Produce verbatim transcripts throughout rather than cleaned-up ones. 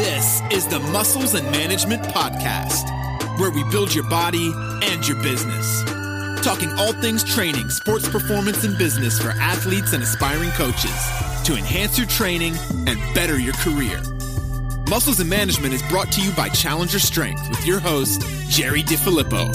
This is the Muscles and Management Podcast, where we build your body and your business. Talking all things training, sports performance, and business for athletes and aspiring coaches to enhance your training and better your career. Muscles and Management is brought to you by Challenger Strength with your host, Jerry DiFilippo.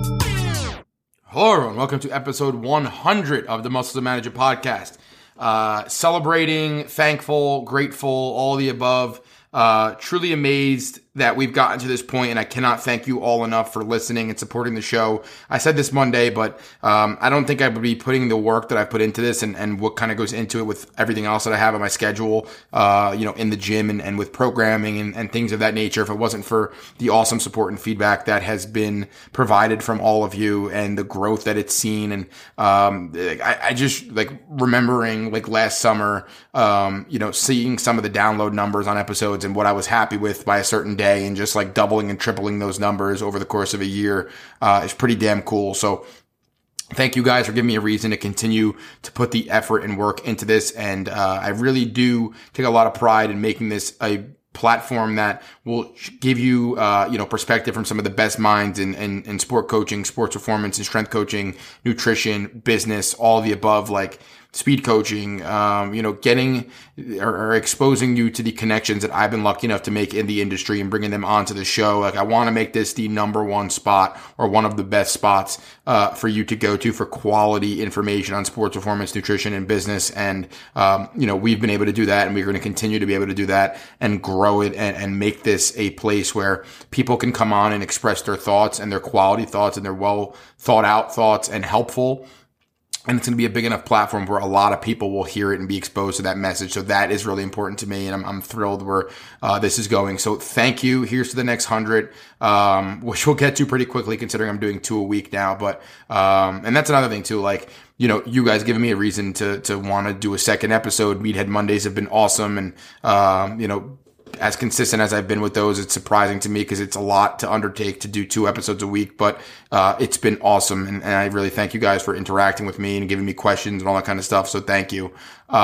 Hello, everyone. Welcome to episode one hundred of the Muscles and Management Podcast. Uh, celebrating, thankful, grateful, all the above. Uh, truly amazed that we've gotten to this point, and I cannot thank you all enough for listening and supporting the show. I said this Monday, but um, I don't think I would be putting the work that I put into this and, and what kind of goes into it with everything else that I have on my schedule, uh, you know, in the gym and, and with programming and, and things of that nature, if it wasn't for the awesome support and feedback that has been provided from all of you and the growth that it's seen. And um, I, I just like remembering like last summer, um, you know, seeing some of the download numbers on episodes and what I was happy with by a certain day, and just like doubling and tripling those numbers over the course of a year uh, is pretty damn cool. So thank you guys for giving me a reason to continue to put the effort and work into this. And uh, I really do take a lot of pride in making this a platform that will give you, uh, you know, perspective from some of the best minds in, in, in sport coaching, sports performance and strength coaching, nutrition, business, all of the above, like speed coaching, um, you know, getting or, or exposing you to the connections that I've been lucky enough to make in the industry and bringing them onto the show. Like, I want to make this the number one spot or one of the best spots, uh, for you to go to for quality information on sports performance, nutrition, and business. And, um, you know, we've been able to do that, and we're going to continue to be able to do that and grow it and, and make this a place where people can come on and express their thoughts and their quality thoughts and their well thought out thoughts and helpful. And it's going to be a big enough platform where a lot of people will hear it and be exposed to that message. So that is really important to me, and I'm, I'm thrilled where uh, this is going. So thank you. Here's to the next hundred, um, which we'll get to pretty quickly considering I'm doing two a week now. But um, and that's another thing too. Like, you know, you guys giving me a reason to to want to do a second episode. Meathead Mondays have been awesome, and um, you know, as consistent as I've been with those, it's surprising to me because it's a lot to undertake to do two episodes a week, but uh, it's been awesome. And, and I really thank you guys for interacting with me and giving me questions and all that kind of stuff. So thank you.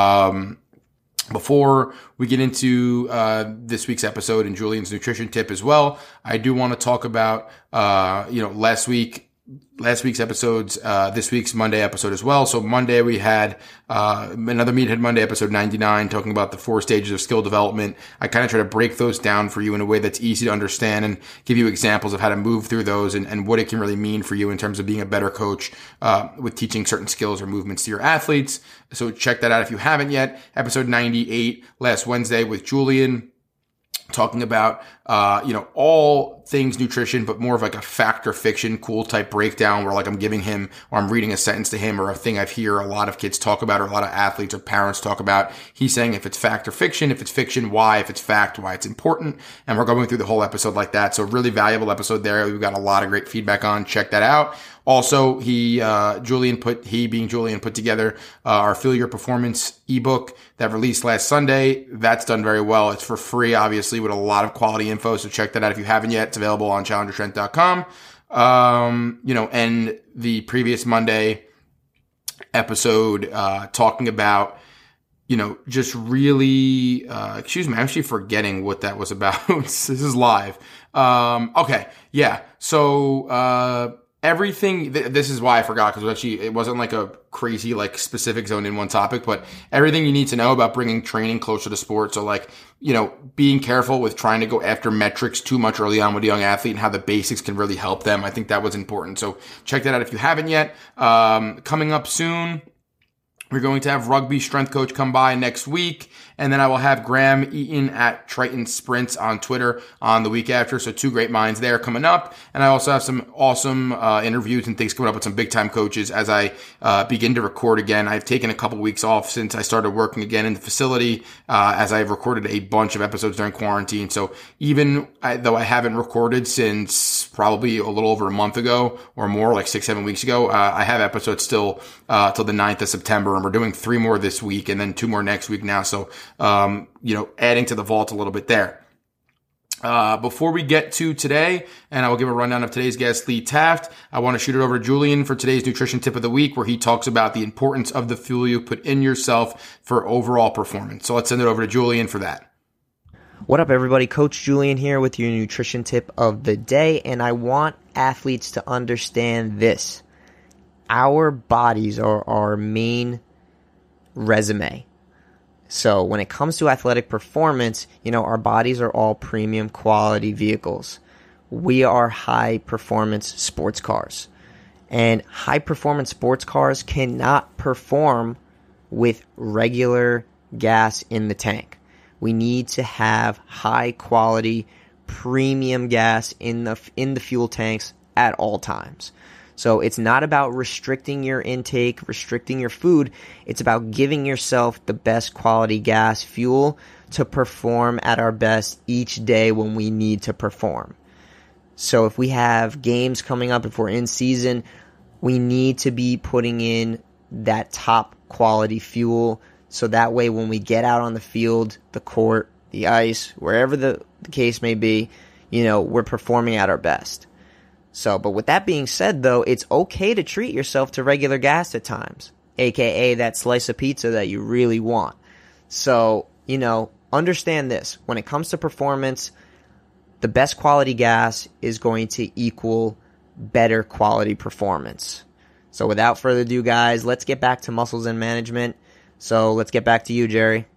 Um, before we get into uh, this week's episode and Julian's nutrition tip as well, I do want to talk about, uh, you know, last week, Last week's episodes, uh, this week's Monday episode as well. So Monday we had, uh, another Meathead Monday episode ninety-nine talking about the four stages of skill development. I kind of try to break those down for you in a way that's easy to understand and give you examples of how to move through those and, and what it can really mean for you in terms of being a better coach, uh, with teaching certain skills or movements to your athletes. So check that out if you haven't yet. Episode ninety-eight last Wednesday with Julian, talking about, uh, you know, all things nutrition, but more of like a fact or fiction, cool type breakdown where like I'm giving him or I'm reading a sentence to him or a thing I've hear a lot of kids talk about or a lot of athletes or parents talk about. He's saying if it's fact or fiction, if it's fiction, why, if it's fact, why it's important. And we're going through the whole episode like that. So really valuable episode there. We've got a lot of great feedback on. Check that out. Also, he, uh, Julian put, he being Julian put together, uh, our Feel Your Performance ebook that released last Sunday. That's done very well. It's for free, obviously, with a lot of quality info. So check that out if you haven't yet. It's available on challenger strength dot com. Um, you know, and the previous Monday episode, uh, talking about, you know, just really, uh, excuse me, I'm actually forgetting what that was about. This is live. Um, okay. Yeah. So, uh, everything, th- this is why I forgot, because actually it wasn't like a crazy, like specific zone in one topic, but everything you need to know about bringing training closer to sport. So like, you know, being careful with trying to go after metrics too much early on with a young athlete and how the basics can really help them. I think that was important. So check that out if you haven't yet. Um, coming up soon, we're going to have rugby strength coach come by next week. And then I will have Graham Eaton at Triton Sprints on Twitter on the week after. So two great minds there coming up. And I also have some awesome uh, interviews and things coming up with some big time coaches as I uh, begin to record again. I've taken a couple weeks off since I started working again in the facility, uh, as I've recorded a bunch of episodes during quarantine. So even I, though I haven't recorded since probably a little over a month ago or more, like six, seven weeks ago, uh, I have episodes still uh, till the ninth of September. And we're doing three more this week and then two more next week now. So, um, you know, adding to the vault a little bit there. Uh, before we get to today, and I will give a rundown of today's guest, Lee Taft, I want to shoot it over to Julian for today's nutrition tip of the week, where he talks about the importance of the fuel you put in yourself for overall performance. So let's send it over to Julian for that. What up, everybody? Coach Julian here with your nutrition tip of the day, and I want athletes to understand this. Our bodies are our main resume. So when it comes to athletic performance, you know, our bodies are all premium quality vehicles. We are high performance sports cars. And high performance sports cars cannot perform with regular gas in the tank. We need to have high quality premium gas in the in the fuel tanks at all times. So it's not about restricting your intake, restricting your food. It's about giving yourself the best quality gas fuel to perform at our best each day when we need to perform. So if we have games coming up, if we're in season, we need to be putting in that top quality fuel. So that way when we get out on the field, the court, the ice, wherever the, the case may be, you know, we're performing at our best. So, but with that being said, though, it's okay to treat yourself to regular gas at times, aka that slice of pizza that you really want. So, you know, understand this. When it comes to performance, the best quality gas is going to equal better quality performance. So without further ado, guys, let's get back to muscles and management. So let's get back to you, Jerry.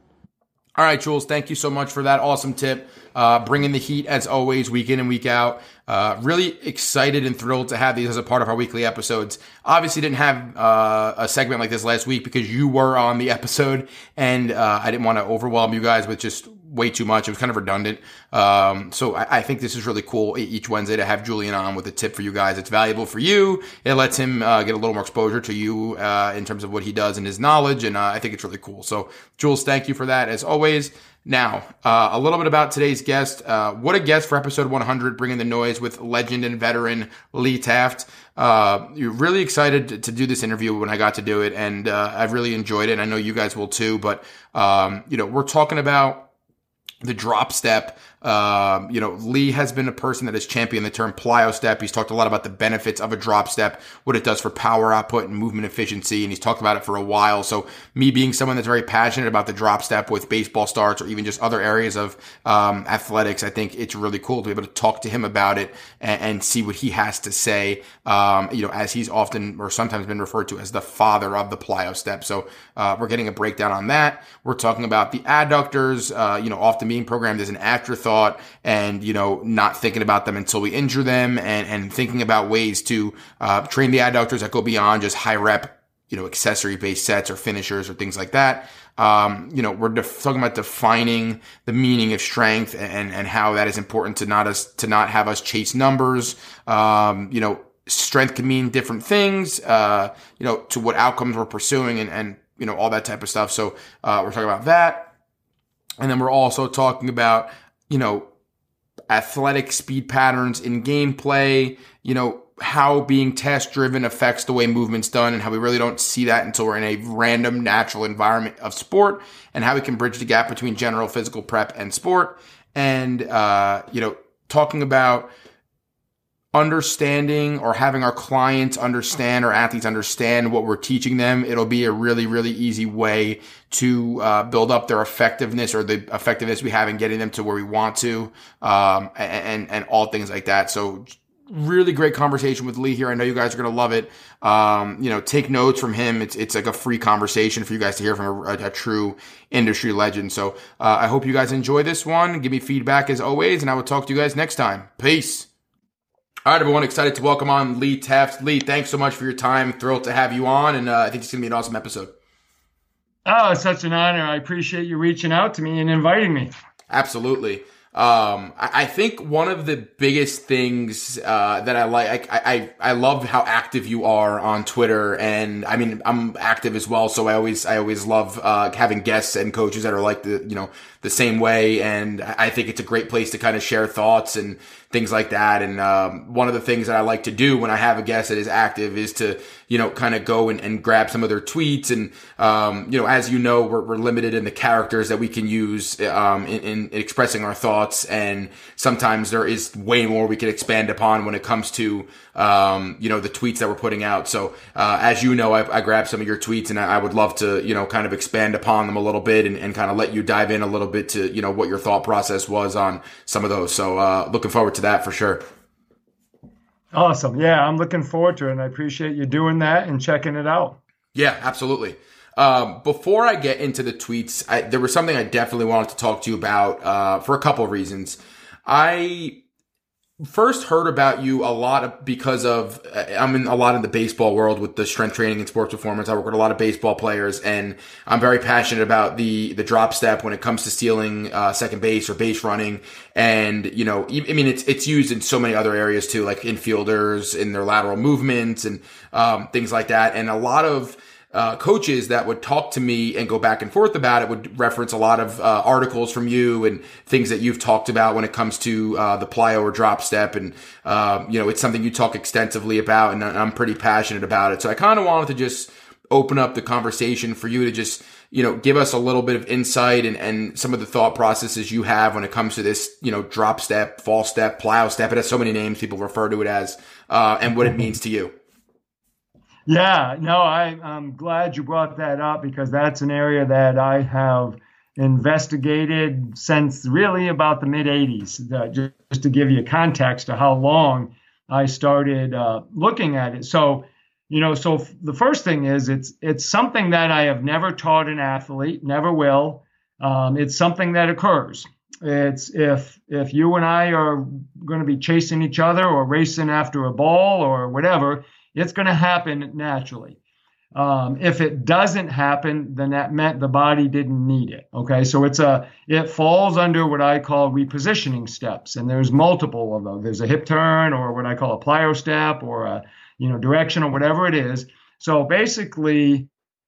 All right, Jules, thank you so much for that awesome tip. Uh, bringing the heat as always, week in and week out. Uh, really excited and thrilled to have these as a part of our weekly episodes. Obviously didn't have uh, a segment like this last week because you were on the episode, and uh, I didn't want to overwhelm you guys with just way too much. It was kind of redundant. Um, so I, I think this is really cool each Wednesday to have Julian on with a tip for you guys. It's valuable for you. It lets him uh, get a little more exposure to you uh, in terms of what he does and his knowledge, and uh, I think it's really cool. So Jules, thank you for that as always. Now, uh, a little bit about today's guest. Uh, what a guest for episode one hundred, bringing the noise with legend and veteran Lee Taft. Uh, you're really excited to, to do this interview when I got to do it, and uh, I've really enjoyed it. I know you guys will too, but, um, you know, we're talking about the drop step. Um, you know, Lee has been a person that has championed the term plyo step. He's talked a lot about the benefits of a drop step, what it does for power output and movement efficiency, and he's talked about it for a while. So me being someone that's very passionate about the drop step with baseball starts or even just other areas of um, athletics, I think it's really cool to be able to talk to him about it and, and see what he has to say, um, you know, as he's often or sometimes been referred to as the father of the plyo step. So uh, we're getting a breakdown on that. We're talking about the adductors, uh, you know, often being programmed as an afterthought, and, you know, not thinking about them until we injure them, and, and thinking about ways to uh, train the adductors that go beyond just high rep, you know, accessory based sets or finishers or things like that. Um, you know, we're def- talking about defining the meaning of strength and, and how that is important to not us, to not have us chase numbers. Um, you know, strength can mean different things, uh, you know, to what outcomes we're pursuing, and, and, you know, all that type of stuff. So, uh, we're talking about that. And then we're also talking about, you know, athletic speed patterns in gameplay, you know, how being task driven affects the way movement's done, and how we really don't see that until we're in a random natural environment of sport, and how we can bridge the gap between general physical prep and sport. And, uh, you know, talking about understanding or having our clients understand or athletes understand what we're teaching them. It'll be a really, really easy way to uh, build up their effectiveness or the effectiveness we have in getting them to where we want to, um, and, and all things like that. So really great conversation with Lee here. I know you guys are going to love it. Um, you know, take notes from him. It's, it's like a free conversation for you guys to hear from a, a, a true industry legend. So, uh, I hope you guys enjoy this one. Give me feedback as always, and I will talk to you guys next time. Peace. All right, everyone, excited to welcome on Lee Taft. Lee, thanks so much for your time. Thrilled to have you on, and uh, I think it's going to be an awesome episode. Oh, it's such an honor. I appreciate you reaching out to me and inviting me. Absolutely. Um, I, I think one of the biggest things uh, that I like, I, I I love how active you are on Twitter, and I mean I'm active as well, so I always I always love uh, having guests and coaches that are like the you know the same way, and I think it's a great place to kind of share thoughts and things like that. And um, one of the things that I like to do when I have a guest that is active is to, you know, kind of go and, and grab some of their tweets. And, um, you know, as you know, we're, we're limited in the characters that we can use um, in, in expressing our thoughts. And sometimes there is way more we can expand upon when it comes to, um, you know, the tweets that we're putting out. So uh, as you know, I, I grabbed some of your tweets, and I, I would love to, you know, kind of expand upon them a little bit and, and kind of let you dive in a little bit bit to, you know, what your thought process was on some of those. So uh, looking forward to that for sure. Awesome. Yeah, I'm looking forward to it, and I appreciate you doing that and checking it out. Yeah, absolutely. Um, before I get into the tweets, I, there was something I definitely wanted to talk to you about uh, for a couple of reasons. I first heard about you a lot of, because of, I'm in a lot in the baseball world with the strength training and sports performance. I work with a lot of baseball players, and I'm very passionate about the, the drop step when it comes to stealing, uh, second base or base running. And, you know, I mean, it's, it's used in so many other areas too, like infielders in their lateral movements and, um, things like that. And a lot of, Uh, coaches that would talk to me and go back and forth about it would reference a lot of uh, articles from you and things that you've talked about when it comes to uh, the plyo or drop step. And, uh, you know, it's something you talk extensively about, and I'm pretty passionate about it. So I kind of wanted to just open up the conversation for you to just, you know, give us a little bit of insight and, and some of the thought processes you have when it comes to this, you know, drop step, fall step, plyo step. It has so many names people refer to it as, uh, and what it means to you. Yeah, no, I, I'm glad you brought that up, because that's an area that I have investigated since really about the mid eighties, uh, just, just to give you context to how long I started uh, looking at it. So, you know, so f- the first thing is it's it's something that I have never taught an athlete, never will. Um, it's something that occurs. It's if if you and I are going to be chasing each other or racing after a ball or whatever, it's going to happen naturally. Um, if it doesn't happen, then that meant the body didn't need it. Okay, so it's a it falls under what I call repositioning steps, and there's multiple of them. There's a hip turn, or what I call a plyo step, or a you know directional, whatever it is. So basically,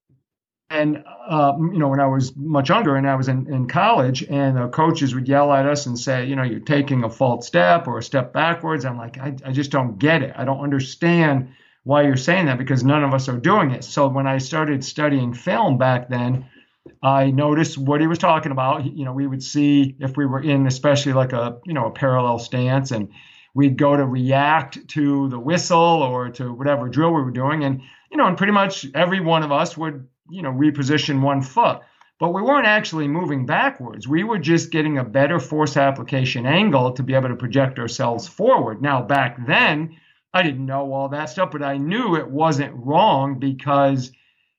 and uh, you know when I was much younger and I was in, in college, and the coaches would yell at us and say, you know, you're taking a false step or a step backwards. I'm like, I, I just don't get it. I don't understand why you're saying that, because none of us are doing it. So when I started studying film back then, I noticed what he was talking about. You know, we would see if we were in, especially like a, you know, a parallel stance, and we'd go to react to the whistle or to whatever drill we were doing. And, you know, and pretty much every one of us would, you know, reposition one foot, but we weren't actually moving backwards. We were just getting a better force application angle to be able to project ourselves forward. Now, back then, I didn't know all that stuff, but I knew it wasn't wrong because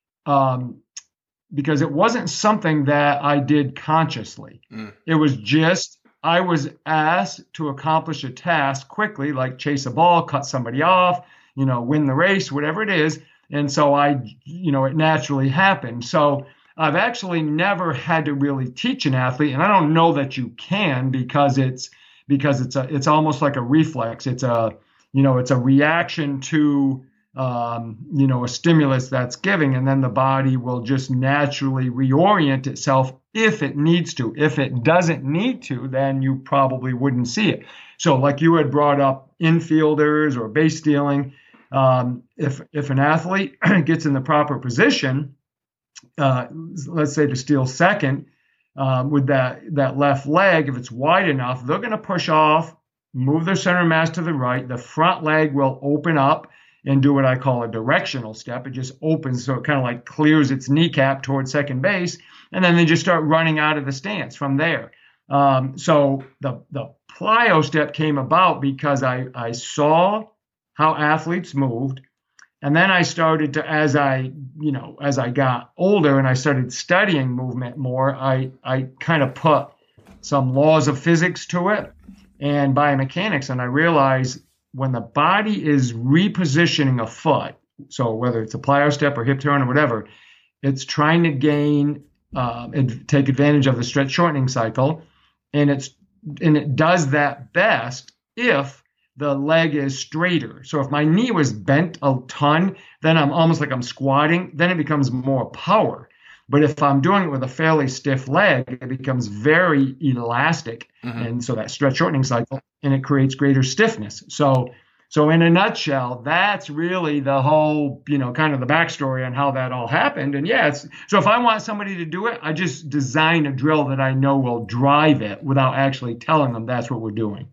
um, because it wasn't something that I did consciously. Mm. It was just I was asked to accomplish a task quickly, like chase a ball, cut somebody off, you know, win the race, whatever it is. And so I, you know, it naturally happened. So I've actually never had to really teach an athlete, and I don't know that you can, because it's because it's a it's almost like a reflex. It's a You know, it's a reaction to, um, you know, a stimulus that's giving, and then the body will just naturally reorient itself if it needs to. If it doesn't need to, then you probably wouldn't see it. So like you had brought up infielders or base stealing, um, if if an athlete gets in the proper position, uh, let's say to steal second, uh, with that, that left leg, if it's wide enough, they're going to push off, move their center mass to the right. The front leg will open up and do what I call a directional step. It just opens, so it kind of like clears its kneecap towards second base, and then they just start running out of the stance from there. Um, so the the plyo step came about because I, I saw how athletes moved, and then I started to, as I, you know, as I got older and I started studying movement more, I, I kind of put some laws of physics to it and biomechanics, and I realized when the body is repositioning a foot, so whether it's a plyo step or hip turn or whatever, it's trying to gain, uh, and take advantage of the stretch shortening cycle, and it's and it does that best if the leg is straighter. So if my knee was bent a ton, then I'm almost like I'm squatting, then it becomes more power. But if I'm doing it with a fairly stiff leg, it becomes very elastic. Mm-hmm. And so that stretch shortening cycle, and it creates greater stiffness. So, so in a nutshell, that's really the whole, you know, kind of the backstory on how that all happened. And yeah, it's, so if I want somebody to do it, I just design a drill that I know will drive it without actually telling them that's what we're doing.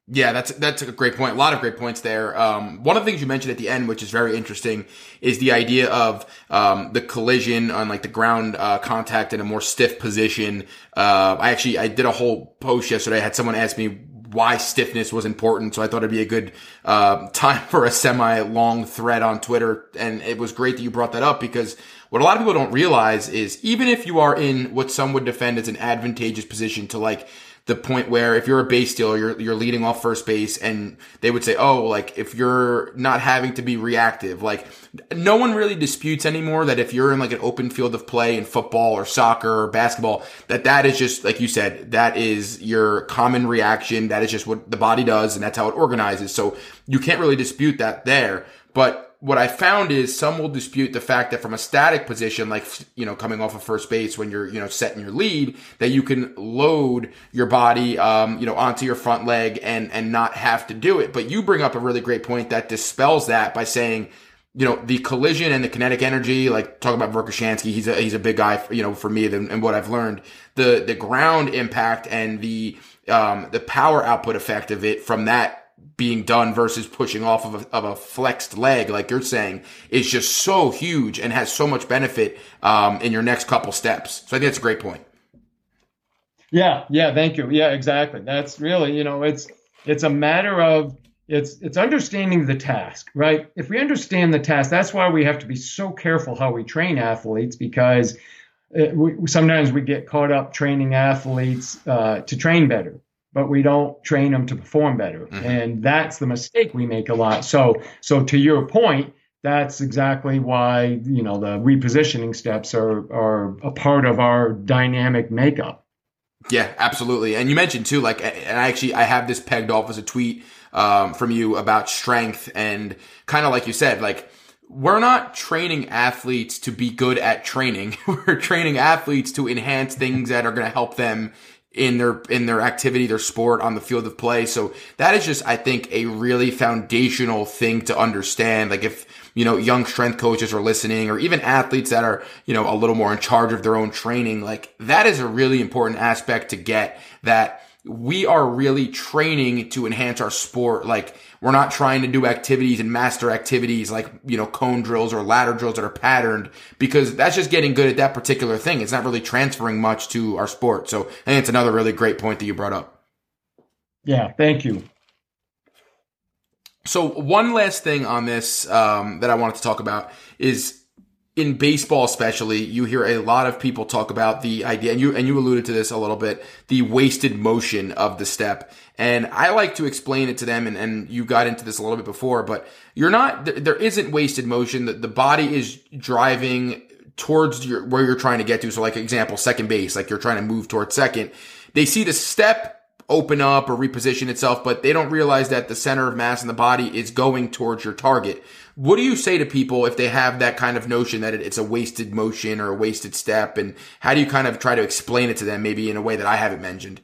Yeah, that's that's a great point. A lot of great points there. Um, one of the things you mentioned at the end, which is very interesting, is the idea of um, the collision on like the ground uh, contact in a more stiff position. Uh, I actually I did a whole post yesterday. I had someone ask me why stiffness was important, so I thought it'd be a good uh, time for a semi-long thread on Twitter. And it was great that you brought that up, because what a lot of people don't realize is even if you are in what some would defend as an advantageous position to like the point where if you're a base stealer, you're, you're leading off first base, and they would say, oh, like if you're not having to be reactive, like no one really disputes anymore that if you're in like an open field of play in football or soccer or basketball, that that is just, like you said, that is your common reaction. That is just what the body does, and that's how it organizes. So you can't really dispute that there. But what I found is some will dispute the fact that from a static position, like, you know, coming off of first base when you're, you know, setting your lead, that you can load your body, um, you know, onto your front leg and, and not have to do it. But you bring up a really great point that dispels that by saying, you know, the collision and the kinetic energy, like talk about Verkhoshansky, he's a, he's a big guy, for, you know, for me and, and what I've learned, the, the ground impact and the, um, the power output effect of it from that being done versus pushing off of a, of a flexed leg, like you're saying, is just so huge and has so much benefit um, in your next couple steps. So I think that's a great point. Yeah, yeah, thank you. Yeah, exactly. That's really, you know, it's it's a matter of it's it's understanding the task, right? If we understand the task, that's why we have to be so careful how we train athletes, because it, we, sometimes we get caught up training athletes uh, to train better, but we don't train them to perform better. Mm-hmm. And that's the mistake we make a lot. So, so to your point, that's exactly why, you know, the repositioning steps are, are a part of our dynamic makeup. Yeah, absolutely. And you mentioned too, like, and I actually, I have this pegged off as a tweet um, from you about strength, and kind of like you said, like, we're not training athletes to be good at training. We're training athletes to enhance things that are going to help them in their, in their activity, their sport on the field of play. So that is just, I think, a really foundational thing to understand. Like if, you know, young strength coaches are listening, or even athletes that are, you know, a little more in charge of their own training, like that is a really important aspect to get, that we are really training to enhance our sport. Like we're not trying to do activities and master activities like, you know, cone drills or ladder drills that are patterned, because that's just getting good at that particular thing. It's not really transferring much to our sport. So I think it's another really great point that you brought up. Yeah, thank you. So one last thing on this um, that I wanted to talk about is, in baseball especially, you hear a lot of people talk about the idea, and you and you alluded to this a little bit, the wasted motion of the step. And I like to explain it to them, and, and you got into this a little bit before, but you're not, there isn't wasted motion. The, the body is driving towards your, where you're trying to get to. So like example, second base, like you're trying to move towards second. They see the step open up or reposition itself, but they don't realize that the center of mass in the body is going towards your target. What do you say to people if they have that kind of notion that it's a wasted motion or a wasted step? And how do you kind of try to explain it to them, maybe in a way that I haven't mentioned?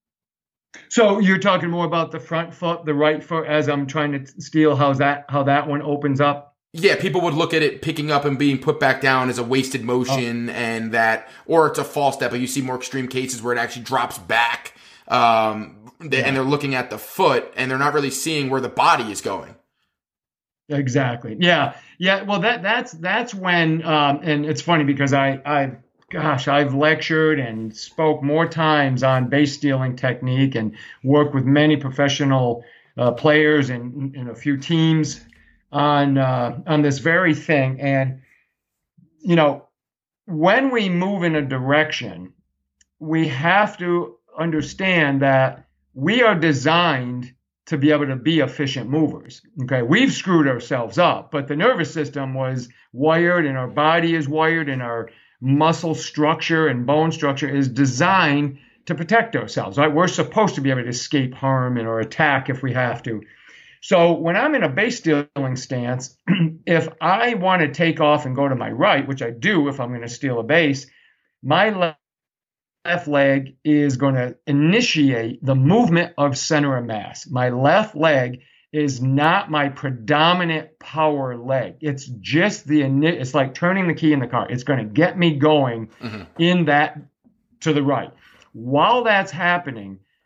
So you're talking more about the front foot, the right foot, as I'm trying to steal, how's that, how that one opens up? Yeah, people would look at it picking up and being put back down as a wasted motion, oh. and that, or it's a false step, but you see more extreme cases where it actually drops back. Um, they, yeah. And they're looking at the foot and they're not really seeing where the body is going. Exactly. Yeah. Yeah. Well, that, that's, that's when, um, and it's funny because I, I, gosh, I've lectured and spoke more times on base stealing technique and worked with many professional uh, players and, and a few teams on, uh, on this very thing. And, you know, when we move in a direction, we have to understand that we are designed to be able to be efficient movers. Okay, we've screwed ourselves up, but the nervous system was wired, and our body is wired, and our muscle structure and bone structure is designed to protect ourselves. Right? We're supposed to be able to escape harm and or attack if we have to. So when I'm in a base stealing stance, if I want to take off and go to my right, which I do if I'm going to steal a base, my left left leg is going to initiate the movement of center of mass. My left leg is not my predominant power leg. It's just the, it's like turning the key in the car. It's going to get me going mm-hmm. in that to the right. While that's happening,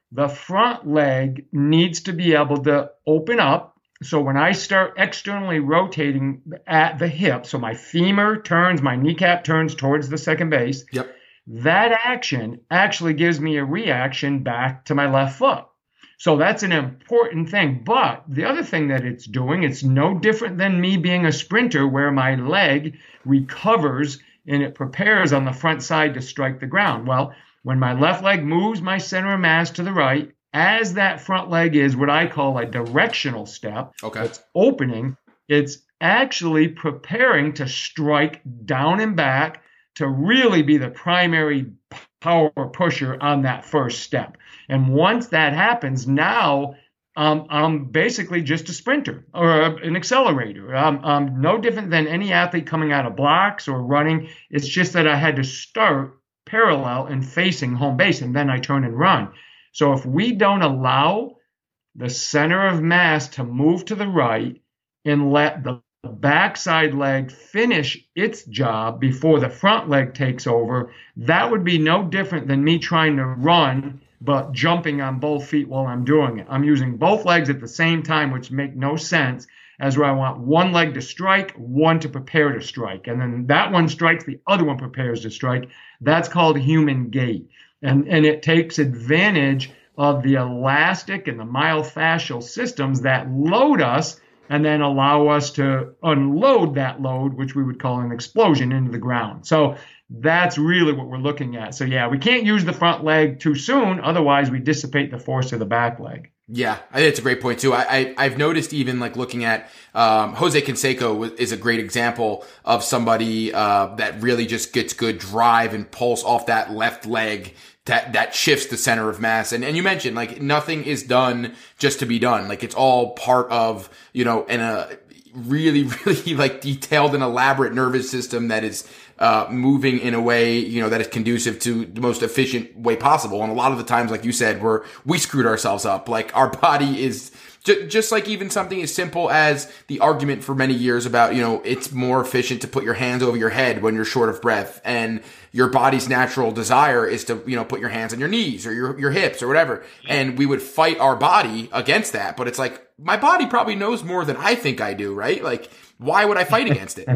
the front leg needs to be able to open up. So when I start externally rotating at the hip, so my femur turns, my kneecap turns towards the second base, Yep. that action actually gives me a reaction back to my left foot. So that's an important thing. But the other thing that it's doing, it's no different than me being a sprinter where my leg recovers and it prepares on the front side to strike the ground. Well, when my left leg moves my center of mass to the right, as that front leg is what I call a directional step, Okay. it's opening, it's actually preparing to strike down and back to really be the primary power pusher on that first step. And once that happens, now um, I'm basically just a sprinter or an accelerator. I'm, I'm no different than any athlete coming out of blocks or running. It's just that I had to start parallel and facing home base, and then I turn and run. So if we don't allow the center of mass to move to the right and let the backside leg finish its job before the front leg takes over, that would be no different than me trying to run but jumping on both feet while I'm doing it. I'm using both legs at the same time, which make no sense, as where I want one leg to strike, one to prepare to strike. And then that one strikes, the other one prepares to strike. That's called human gait. And, and it takes advantage of the elastic and the myofascial systems that load us and then allow us to unload that load, which we would call an explosion, into the ground. So that's really what we're looking at. So yeah, we can't use the front leg too soon. Otherwise, we dissipate the force of the back leg. Yeah, I think it's a great point too. I, I I've noticed even like looking at um, Jose Canseco is a great example of somebody uh, that really just gets good drive and pulse off that left leg that that shifts the center of mass. And and you mentioned like nothing is done just to be done. Like it's all part of, you know, in a really really like detailed and elaborate nervous system that is uh moving in a way, you know, that is conducive to the most efficient way possible. And a lot of the times, like you said, we're we screwed ourselves up. Like our body is ju- just like even something as simple as the argument for many years about, you know, it's more efficient to put your hands over your head when you're short of breath, and your body's natural desire is to, you know, put your hands on your knees or your your hips or whatever. And we would fight our body against that. But it's like, my body probably knows more than I think I do, right? Like, why would I fight against it?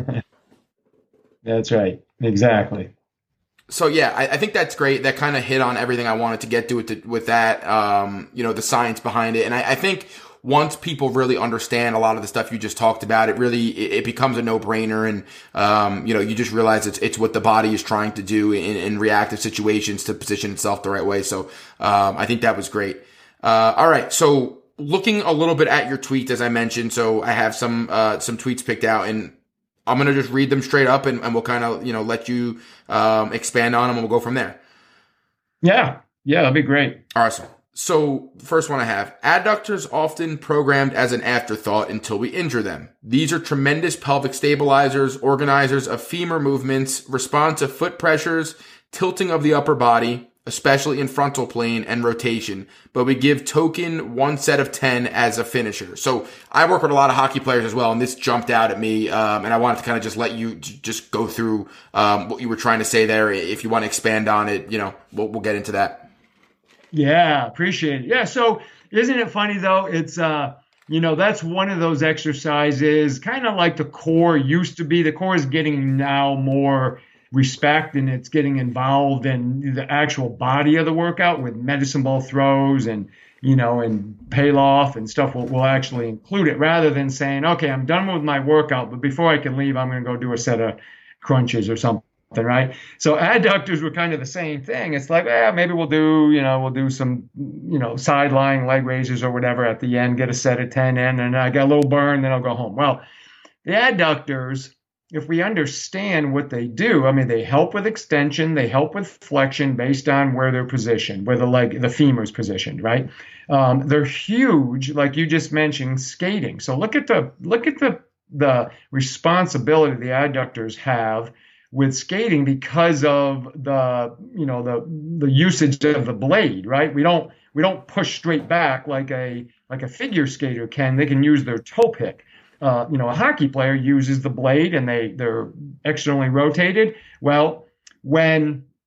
That's right. Exactly. So yeah, I, I think that's great. That kind of hit on everything I wanted to get to with, the, with that, um, you know, the science behind it. And I, I think once people really understand a lot of the stuff you just talked about, it really, it, it becomes a no-brainer. And, um, you know, you just realize it's, it's what the body is trying to do in, in reactive situations to position itself the right way. So, um, I think that was great. Uh, all right. So looking a little bit at your tweets, as I mentioned, so I have some, uh, some tweets picked out, and I'm going to just read them straight up, and, and we'll kind of, you know, let you, um, expand on them, and we'll go from there. Yeah. Yeah. That'd be great. Awesome. So first one I have: adductors often programmed as an afterthought until we injure them. These are tremendous pelvic stabilizers, organizers of femur movements, respond to foot pressures, tilting of the upper body, especially in frontal plane, and rotation, but we give token one set of ten as a finisher. So I work with a lot of hockey players as well, and this jumped out at me, um, and I wanted to kind of just let you j- just go through um, what you were trying to say there. If you want to expand on it, you know, we'll, we'll get into that. Yeah, appreciate it. Yeah, so isn't it funny though? It's uh, you know, that's one of those exercises, kind of like the core used to be. The core is getting now more respect, and it's getting involved in the actual body of the workout with medicine ball throws and, you know, and Pallof and stuff. Will will actually include it, rather than saying, okay, I'm done with my workout, but before I can leave, I'm going to go do a set of crunches or something. Right. So adductors were kind of the same thing. It's like, eh, maybe we'll do, you know, we'll do some, you know, side lying leg raises or whatever at the end, get a set of ten in, and I got a little burn, then I'll go home. Well, the adductors, if we understand what they do, I mean, they help with extension, they help with flexion based on where they're positioned, where the leg, the femur is positioned, right? Um, they're huge, like you just mentioned, skating. So look at the look at the the responsibility the adductors have with skating because of the, you know, the the usage of the blade, right? We don't we don't push straight back like a like a figure skater can. They can use their toe pick. Uh, you know, a hockey player uses the blade and they they're externally rotated. Well, when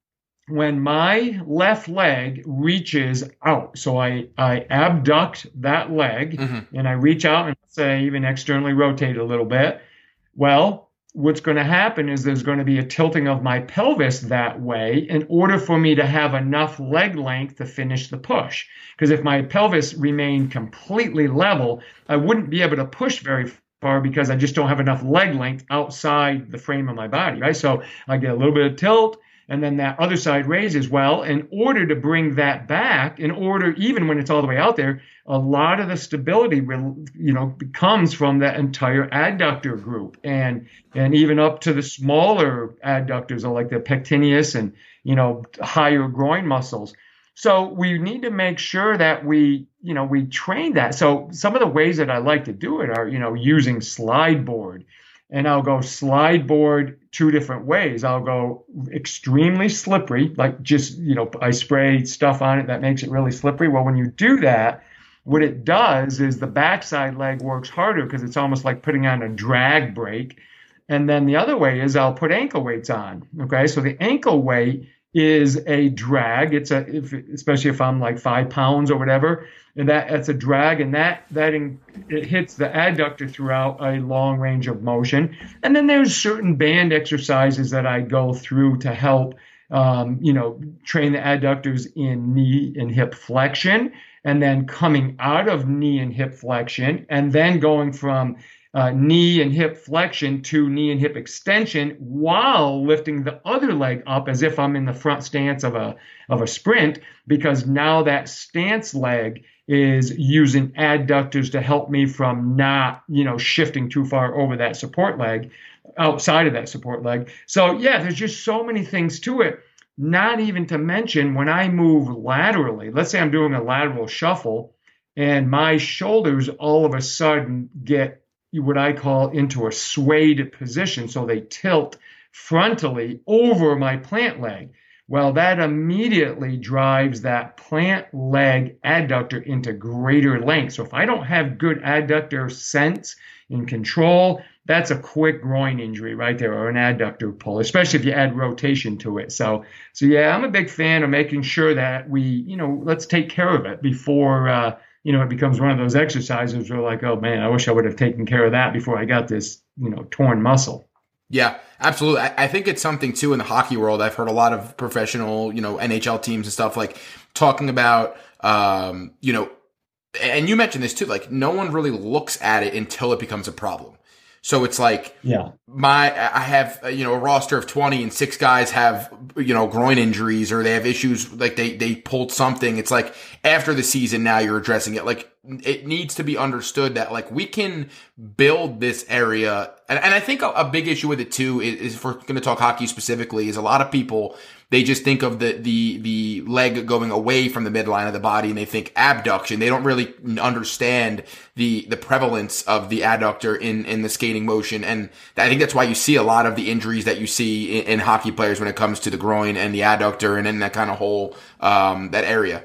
when my left leg reaches out, so I, I abduct that leg mm-hmm. and I reach out and say even externally rotate a little bit. Well, what's going to happen is there's going to be a tilting of my pelvis that way in order for me to have enough leg length to finish the push. Because if my pelvis remained completely level, I wouldn't be able to push very far because I just don't have enough leg length outside the frame of my body, right? So I get a little bit of tilt, and then that other side raises. Well, in order to bring that back, in order, even when it's all the way out there, a lot of the stability, you know, comes from that entire adductor group, and and even up to the smaller adductors, like the pectineus and, you know, higher groin muscles. So we need to make sure that we, you know, we train that. So some of the ways that I like to do it are, you know, using slide board. And I'll go slide board two different ways. I'll go extremely slippery, like just, you know, I spray stuff on it that makes it really slippery. Well, when you do that, what it does is the backside leg works harder because it's almost like putting on a drag brake. And then the other way is I'll put ankle weights on. Okay, so the ankle weight is a drag. It's a, if, especially if I'm like five pounds or whatever, and that that's a drag, and that that in, it hits the adductor throughout a long range of motion. And then there's certain band exercises that I go through to help, um, you know, train the adductors in knee and hip flexion, and then coming out of knee and hip flexion, and then going from Uh, knee and hip flexion to knee and hip extension while lifting the other leg up as if I'm in the front stance of a of a sprint, because now that stance leg is using adductors to help me from not, you know, shifting too far over that support leg, outside of that support leg. So yeah, there's just so many things to it. Not even to mention when I move laterally, let's say I'm doing a lateral shuffle and my shoulders all of a sudden get what I call into a swayed position. So they tilt frontally over my plant leg. Well, that immediately drives that plant leg adductor into greater length. So if I don't have good adductor sense and control, that's a quick groin injury right there, or an adductor pull, especially if you add rotation to it. So, so yeah, I'm a big fan of making sure that we, you know, let's take care of it before, uh, you know, it becomes one of those exercises where like, oh man, I wish I would have taken care of that before I got this, you know, torn muscle. Yeah, absolutely. I, I think it's something too in the hockey world. I've heard a lot of professional, you know, N H L teams and stuff like talking about, um, you know, and you mentioned this too, like no one really looks at it until it becomes a problem. So it's like, yeah, my, I have, you know, a roster of twenty and six guys have, you know, groin injuries or they have issues, like they, they pulled something. It's like after the season, now you're addressing it. Like it needs to be understood that like we can build this area. And, and I think a, a big issue with it too is, is if we're going to talk hockey specifically, is a lot of people, they just think of the, the, the leg going away from the midline of the body and they think abduction. They don't really understand the, the prevalence of the adductor in, in the skating motion. And I think that's why you see a lot of the injuries that you see in, in hockey players when it comes to the groin and the adductor and in that kind of whole, um, that area.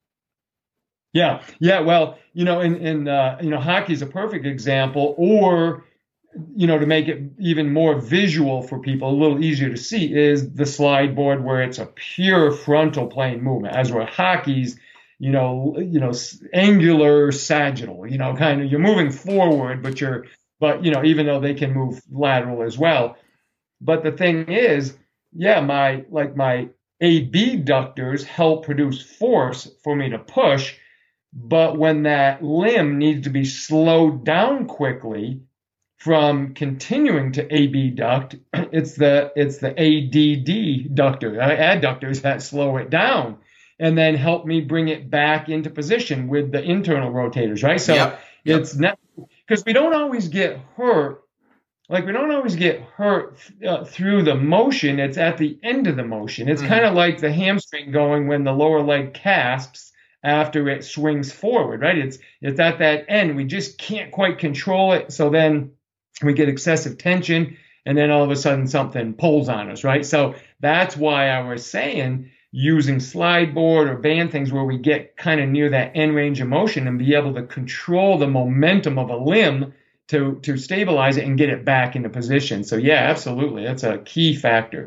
Yeah. Yeah. Well, you know, in, in, uh, you know, hockey is a perfect example, or, you know, to make it even more visual for people, a little easier to see, is the slide board where it's a pure frontal plane movement, as where hockey's, you know, you know, angular sagittal, you know, kind of you're moving forward, but you're, but, you know, even though they can move lateral as well. But the thing is, yeah, my, like my abductors help produce force for me to push. But when that limb needs to be slowed down quickly from continuing to abduct, it's the it's the A D D ductor, uh, adductors that slow it down and then help me bring it back into position with the internal rotators, right? So yep. Yep. It's not, because we don't always get hurt. Like we don't always get hurt uh, through the motion. It's at the end of the motion. It's mm-hmm. kind of like the hamstring going when the lower leg casps after it swings forward, right? It's it's at that end. We just can't quite control it. So then we get excessive tension, and then all of a sudden something pulls on us, right? So that's why I was saying using slide board or band things where we get kind of near that end range of motion and be able to control the momentum of a limb to, to stabilize it and get it back into position. So yeah, absolutely. That's a key factor.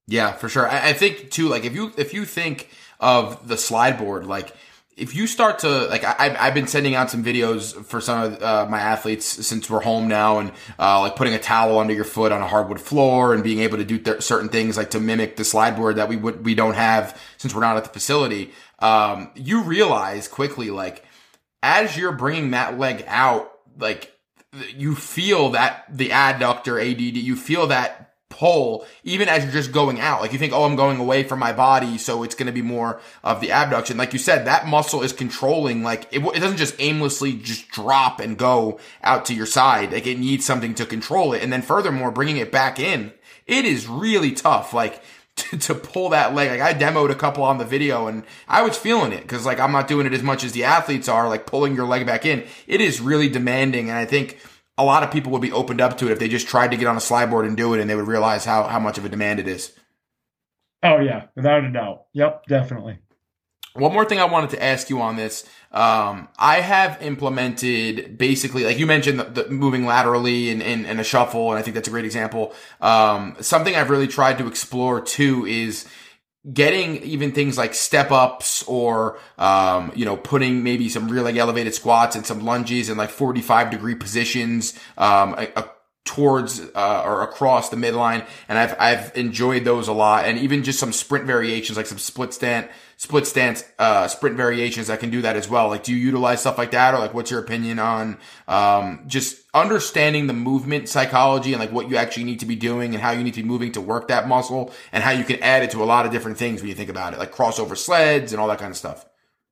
Yeah, for sure. I, I think too, like if you, if you think of the slide board, like if you start to, like I, I've been sending out some videos for some of uh, my athletes since we're home now, and uh, like putting a towel under your foot on a hardwood floor and being able to do th- certain things like to mimic the slide board that we would, we don't have since we're not at the facility. Um, you realize quickly, like as you're bringing that leg out, like you feel that the adductor A D D, you feel that pull even as you're just going out. Like you think, oh, I'm going away from my body, so it's going to be more of the abduction. Like you said, that muscle is controlling. Like it, it doesn't just aimlessly just drop and go out to your side. Like it needs something to control it. And then furthermore, bringing it back in, it is really tough. Like to, to pull that leg. Like I demoed a couple on the video and I was feeling it because like I'm not doing it as much as the athletes are. Like pulling your leg back in, it is really demanding. And I think a lot of people would be opened up to it if they just tried to get on a slide board and do it, and they would realize how, how much of a demand it is. Oh, yeah, without a doubt. Yep, definitely. One more thing I wanted to ask you on this. Um, I have implemented basically, like you mentioned, the, the moving laterally and, and, and a shuffle, and I think that's a great example. Um, something I've really tried to explore too is getting even things like step ups or, um, you know, putting maybe some rear leg elevated squats and some lunges in like forty-five degree positions, um, a, a, towards, uh, or across the midline. And I've, I've enjoyed those a lot. And even just some sprint variations, like some split stand, split stance, uh, sprint variations, I can do that as well. Like, do you utilize stuff like that? Or like, what's your opinion on, um, just understanding the movement psychology and like what you actually need to be doing and how you need to be moving to work that muscle and how you can add it to a lot of different things when you think about it, like crossover sleds and all that kind of stuff?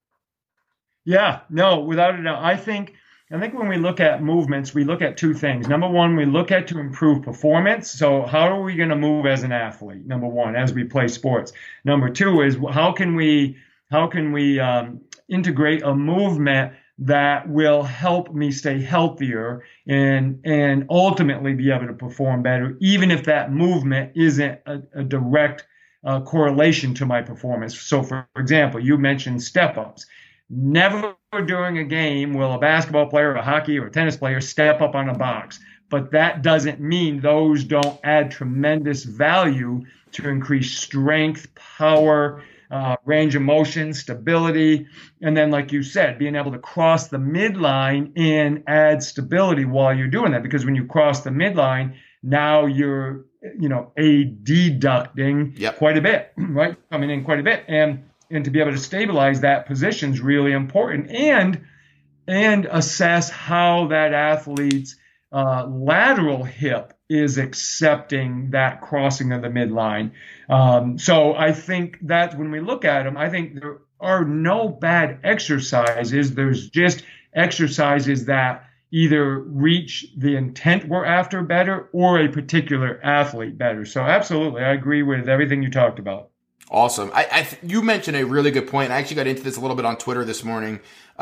Yeah, no, without a doubt. I think, I think when we look at movements, we look at two things. Number one, we look at to improve performance. So how are we going to move as an athlete? Number one, as we play sports. Number two is how can we, how can we um, integrate a movement that will help me stay healthier and, and ultimately be able to perform better, even if that movement isn't a, a direct uh, correlation to my performance. So for example, you mentioned step ups. Never during a game will a basketball player, a hockey, or a tennis player step up on a box. But that doesn't mean those don't add tremendous value to increase strength, power, uh, range of motion, stability. And then, like you said, being able to cross the midline and add stability while you're doing that. Because when you cross the midline, now you're, you know, a deducting yep. quite a bit, right? Coming in quite a bit. And And to be able to stabilize that position is really important, and and assess how that athlete's uh, lateral hip is accepting that crossing of the midline. Um, so I think that when we look at them, I think there are no bad exercises. There's just exercises that either reach the intent we're after better or a particular athlete better. So absolutely, I agree with everything you talked about. Awesome. I, I you mentioned a really good point. I actually got into this a little bit on Twitter this morning.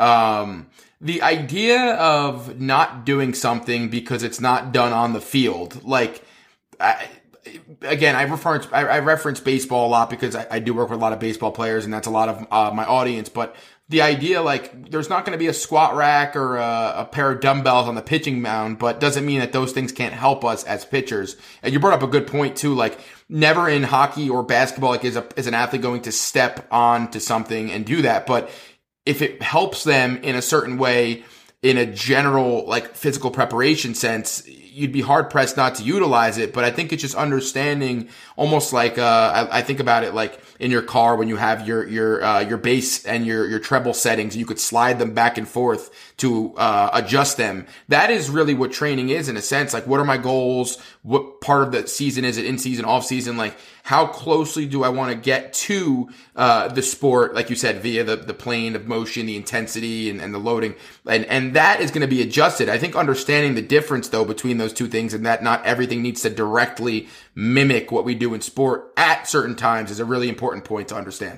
Um, the idea of not doing something because it's not done on the field. Like, I, again, I reference I, I reference baseball a lot because I, I do work with a lot of baseball players, and that's a lot of uh, my audience. But the idea, like, there's not going to be a squat rack or a, a pair of dumbbells on the pitching mound, but doesn't mean that those things can't help us as pitchers. And you brought up a good point too. Like, never in hockey or basketball, like, is a, is an athlete going to step on to something and do that. But if it helps them in a certain way, in a general, like, physical preparation sense, you'd be hard pressed not to utilize it. But I think it's just understanding, almost like, uh, I, I think about it like in your car when you have your, your, uh, your bass and your, your treble settings, you could slide them back and forth to, uh, adjust them. That is really what training is in a sense. Like, what are my goals? What part of the season is it? In season, off season? Like, how closely do I want to get to, uh, the sport? Like you said, via the, the plane of motion, the intensity and, and the loading. And, and that is going to be adjusted. I think understanding the difference though between those two things, and that not everything needs to directly mimic what we do in sport at certain times, is a really important point to understand.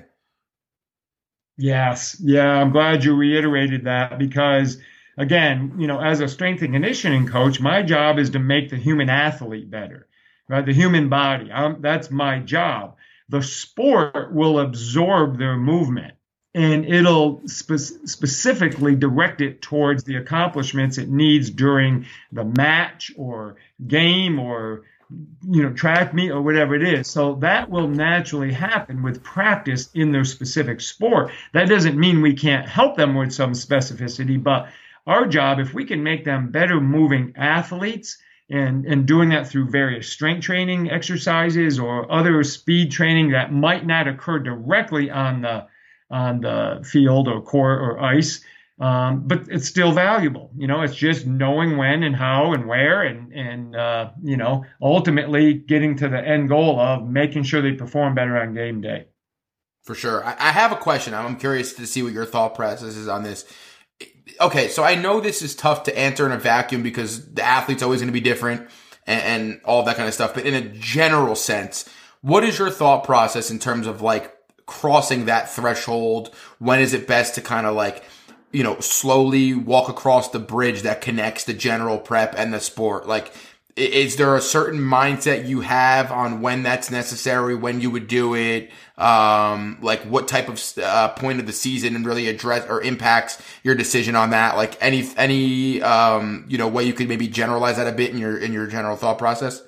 Yes. Yeah. I'm glad you reiterated that, because again, you know, as a strength and conditioning coach, my job is to make the human athlete better, right? The human body. Um, that's my job. The sport will absorb their movement, and it'll spe- specifically direct it towards the accomplishments it needs during the match or game or you know, track meet or whatever it is. So that will naturally happen with practice in their specific sport. That doesn't mean we can't help them with some specificity, but our job, if we can make them better moving athletes, and, and doing that through various strength training exercises or other speed training that might not occur directly on the on the field or court or ice, um, but it's still valuable. You know, it's just knowing when and how and where, and and uh, you know, ultimately getting to the end goal of making sure they perform better on game day. For sure. I, I have a question. I'm curious to see what your thought process is on this. Okay, so I know this is tough to answer in a vacuum because the athlete's always going to be different and, and all that kind of stuff. But in a general sense, what is your thought process in terms of like crossing that threshold? When is it best to kind of like, you know, slowly walk across the bridge that connects the general prep and the sport? Like, is there a certain mindset you have on when that's necessary, when you would do it? Um, like what type of uh, point of the season and really address or impacts your decision on that? Like any, any, um, you know, way you could maybe generalize that a bit in your, in your general thought process?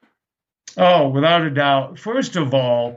Oh, without a doubt. First of all,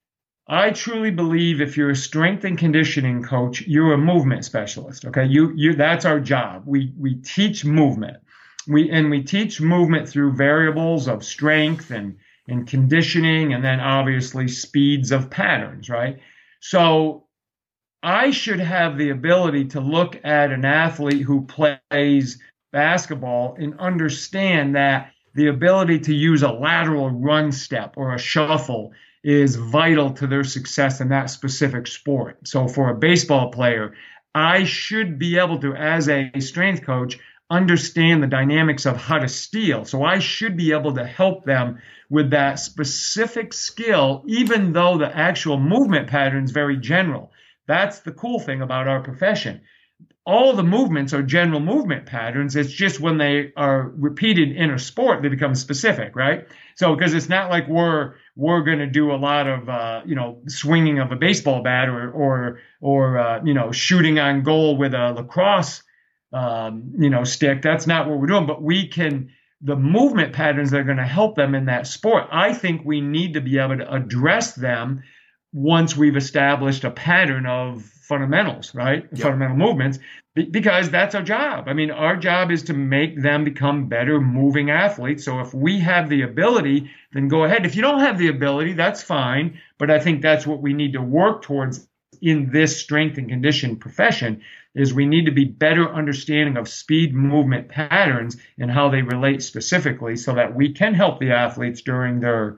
I truly believe if you're a strength and conditioning coach, you're a movement specialist. Okay. You, you, that's our job. We, we teach movement. We, and we teach movement through variables of strength and, and conditioning, and then obviously speeds of patterns, right? So I should have the ability to look at an athlete who plays basketball and understand that the ability to use a lateral run step or a shuffle is vital to their success in that specific sport. So for a baseball player, I should be able to, as a strength coach, understand the dynamics of how to steal. So I should be able to help them with that specific skill, even though the actual movement pattern is very general. That's the cool thing about our profession. All the movements are general movement patterns. It's just when they are repeated in a sport, they become specific, right? So because it's not like we're we're going to do a lot of uh, you know swinging of a baseball bat or or or uh, you know shooting on goal with a lacrosse Um, you know, stick. That's not what we're doing, but we can, the movement patterns that are going to help them in that sport, I think we need to be able to address them once we've established a pattern of fundamentals, right? Yep. Fundamental movements, because that's our job. I mean, our job is to make them become better moving athletes. So if we have the ability, then go ahead. If you don't have the ability, that's fine. But I think that's what we need to work towards in this strength and condition profession, is we need to be better understanding of speed movement patterns and how they relate specifically so that we can help the athletes during their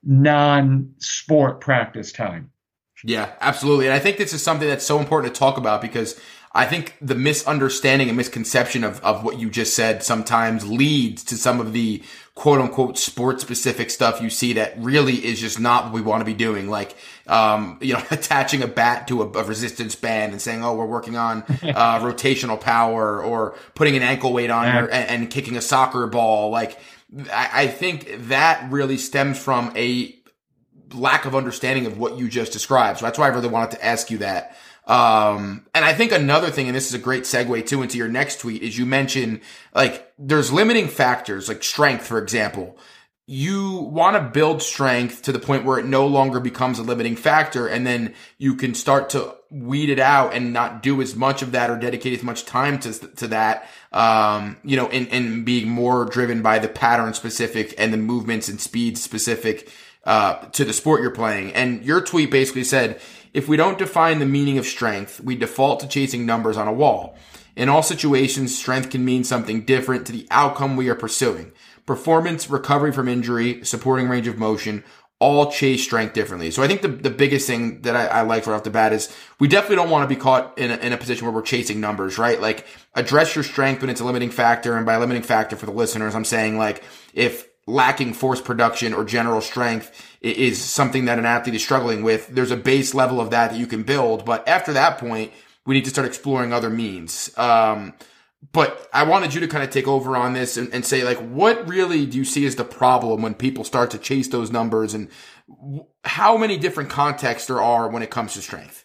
non-sport practice time. Yeah, absolutely. And I think this is something that's so important to talk about because I think the misunderstanding and misconception of, of what you just said sometimes leads to some of the quote unquote sport specific stuff you see that really is just not what we want to be doing. Like, um, you know, attaching a bat to a, a resistance band and saying, oh, we're working on uh, rotational power, or putting an ankle weight on yeah. your, and, and kicking a soccer ball. Like, I, I think that really stems from a lack of understanding of what you just described. So that's why I really wanted to ask you that. Um, and I think another thing, and this is a great segue too into your next tweet, is you mentioned like there's limiting factors like strength, for example. You want to build strength to the point where it no longer becomes a limiting factor, and then you can start to weed it out and not do as much of that or dedicate as much time to to that. Um, you know, and, and being more driven by the pattern specific and the movements and speed specific uh to the sport you're playing. And your tweet basically said, if we don't define the meaning of strength, we default to chasing numbers on a wall. In all situations, strength can mean something different to the outcome we are pursuing. Performance, recovery from injury, supporting range of motion, all chase strength differently. So I think the, the biggest thing that I, I like right off the bat is we definitely don't want to be caught in a, in a position where we're chasing numbers, right? Like, address your strength when it's a limiting factor. And by limiting factor for the listeners, I'm saying like if lacking force production or general strength is something that an athlete is struggling with, there's a base level of that that you can build. But after that point, we need to start exploring other means. Um, but I wanted you to kind of take over on this and, and say, like, what really do you see as the problem when people start to chase those numbers, and how many different contexts there are when it comes to strength?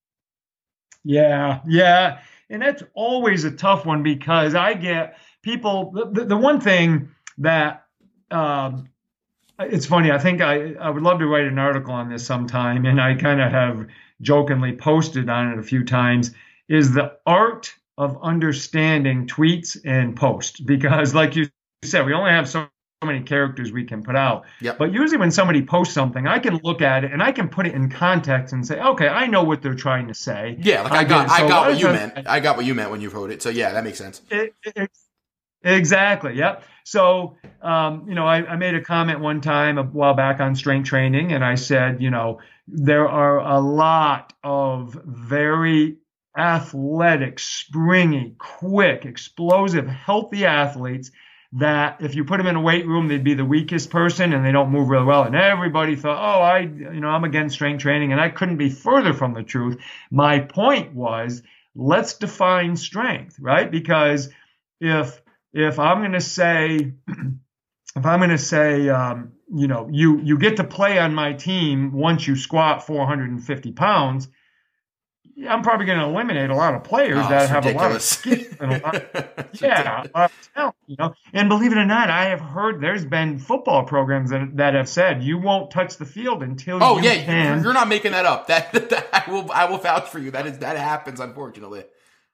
Yeah, yeah. And that's always a tough one because I get people, the, the one thing that, Um, it's funny. I think I, I would love to write an article on this sometime, and I kind of have jokingly posted on it a few times, is the art of understanding tweets and posts. Because like you said, we only have so many characters we can put out. Yep. But usually when somebody posts something, I can look at it and I can put it in context and say, okay, I know what they're trying to say. Yeah, like I, I got so I got what you I, meant. I got what you meant when you wrote it. So yeah, that makes sense. It, it, exactly. Yep. So, um, you know, I, I made a comment one time a while back on strength training, and I said, you know, there are a lot of very athletic, springy, quick, explosive, healthy athletes that if you put them in a weight room, they'd be the weakest person and they don't move really well. And everybody thought, oh, I, you know, I'm against strength training, and I couldn't be further from the truth. My point was, let's define strength, right? Because if, if I'm going to say, if I'm going to say, um, you know, you, you get to play on my team once you squat four hundred fifty pounds, I'm probably going to eliminate a lot of players oh, that have ridiculous. a lot of skill and a lot, yeah, a lot of talent, you know. And believe it or not, I have heard there's been football programs that that have said you won't touch the field until oh, you yeah, can. You're not making that up. That, that I will I will vouch for you. That is that happens, unfortunately.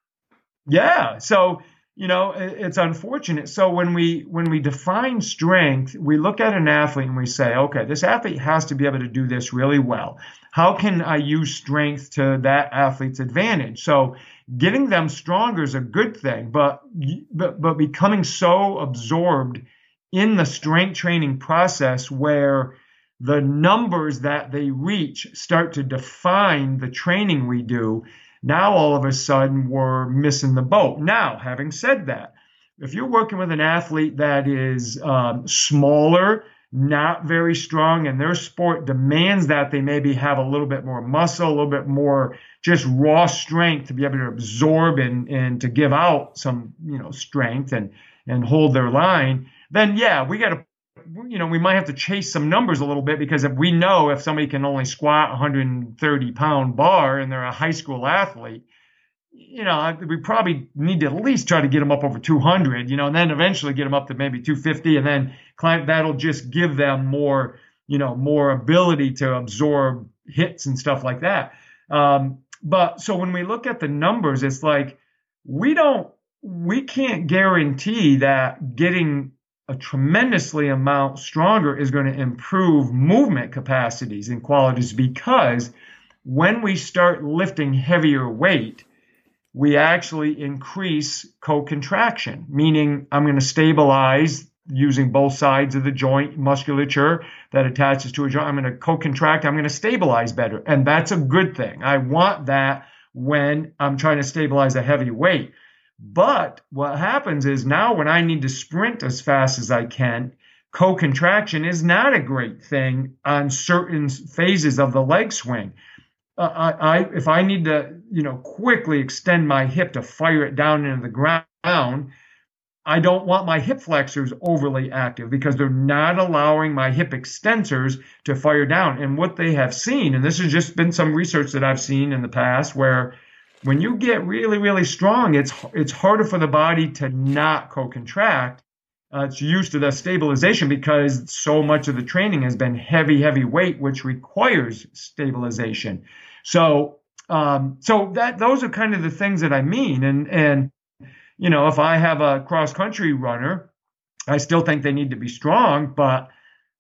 Yeah, so you know it's unfortunate. So when we when we define strength, we look at an athlete and we say, okay, this athlete has to be able to do this really well. How can I use strength to that athlete's advantage? So getting them stronger is a good thing, but, but, but becoming so absorbed in the strength training process where the numbers that they reach start to define the training we do, now all of a sudden we're missing the boat. Now, having said that, if you're working with an athlete that is um, smaller, not very strong, and their sport demands that they maybe have a little bit more muscle, a little bit more just raw strength to be able to absorb and, and to give out some, you know, strength and, and hold their line, then yeah, we got to, you know, we might have to chase some numbers a little bit, because if we know if somebody can only squat one hundred thirty pound bar and they're a high school athlete, you know, we probably need to at least try to get them up over two hundred, you know, and then eventually get them up to maybe two fifty, and then climb. That'll just give them more, you know, more ability to absorb hits and stuff like that. Um, but so when we look at the numbers, it's like we don't, we can't guarantee that getting a tremendously amount stronger is going to improve movement capacities and qualities, because when we start lifting heavier weight, we actually increase co-contraction, meaning I'm going to stabilize using both sides of the joint musculature that attaches to a joint. I'm going to co-contract. I'm going to stabilize better. And that's a good thing. I want that when I'm trying to stabilize a heavy weight. But what happens is now when I need to sprint as fast as I can, co-contraction is not a great thing on certain phases of the leg swing. Uh, I, I, if I need to, you know, quickly extend my hip to fire it down into the ground, I don't want my hip flexors overly active, because they're not allowing my hip extensors to fire down. And what they have seen, and this has just been some research that I've seen in the past, where when you get really, really strong, it's it's harder for the body to not co-contract. Uh, it's used to the stabilization, because so much of the training has been heavy, heavy weight, which requires stabilization. So, um, so that those are kind of the things that I mean. And and you know, if I have a cross country runner, I still think they need to be strong. But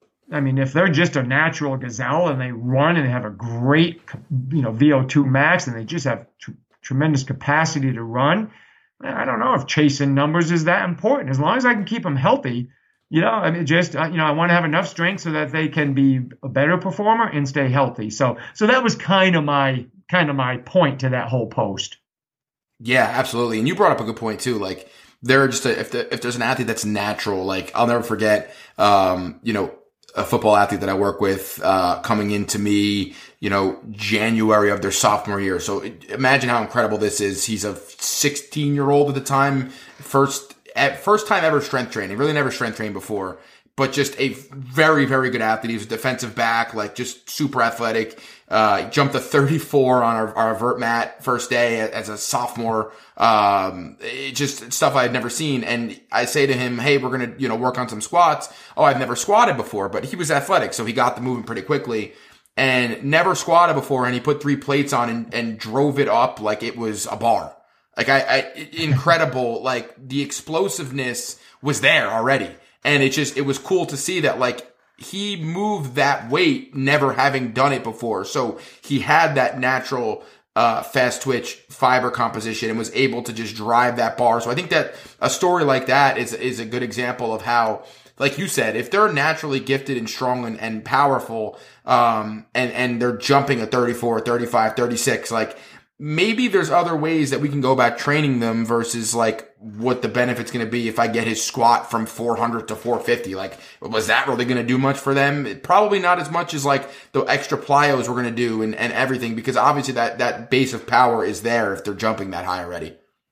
I mean, if they're just a natural gazelle and they run and they have a great, you know, V O two max, and they just have tr- tremendous capacity to run, I don't know if chasing numbers is that important. As long as I can keep them healthy, you know, I mean, just, you know, I want to have enough strength so that they can be a better performer and stay healthy. So, so that was kind of my, kind of my point to that whole post. Yeah, absolutely. And you brought up a good point too. Like, there are just a, if the, if there's an athlete that's natural, like I'll never forget, um, you know, a football athlete that I work with, uh, coming into me, you know, January of their sophomore year. So imagine how incredible this is. He's a sixteen year old at the time, first, at first time ever strength training, really never strength trained before, but just a very, very good athlete. He was a defensive back, like just super athletic. Uh, he jumped a thirty-four on our, our vert mat first day as a sophomore. Um, it just stuff I had never seen. And I say to him, hey, we're going to, you know, work on some squats. Oh, I've never squatted before, but he was athletic. So he got the movement pretty quickly and never squatted before. And he put three plates on and, and drove it up like it was a bar. Like I, I incredible, like the explosiveness was there already. And it just, it was cool to see that like he moved that weight, never having done it before. So he had that natural, uh, fast twitch fiber composition and was able to just drive that bar. So I think that a story like that is, is a good example of how, like you said, if they're naturally gifted and strong and, and powerful, um, and, and they're jumping at thirty-four, thirty-five, thirty-six, like, maybe there's other ways that we can go about training them versus like what the benefit's going to be if I get his squat from four hundred to four fifty. Like, was that really going to do much for them? Probably not as much as like the extra plyos we're going to do and, and everything, because obviously that, that base of power is there if they're jumping that high already.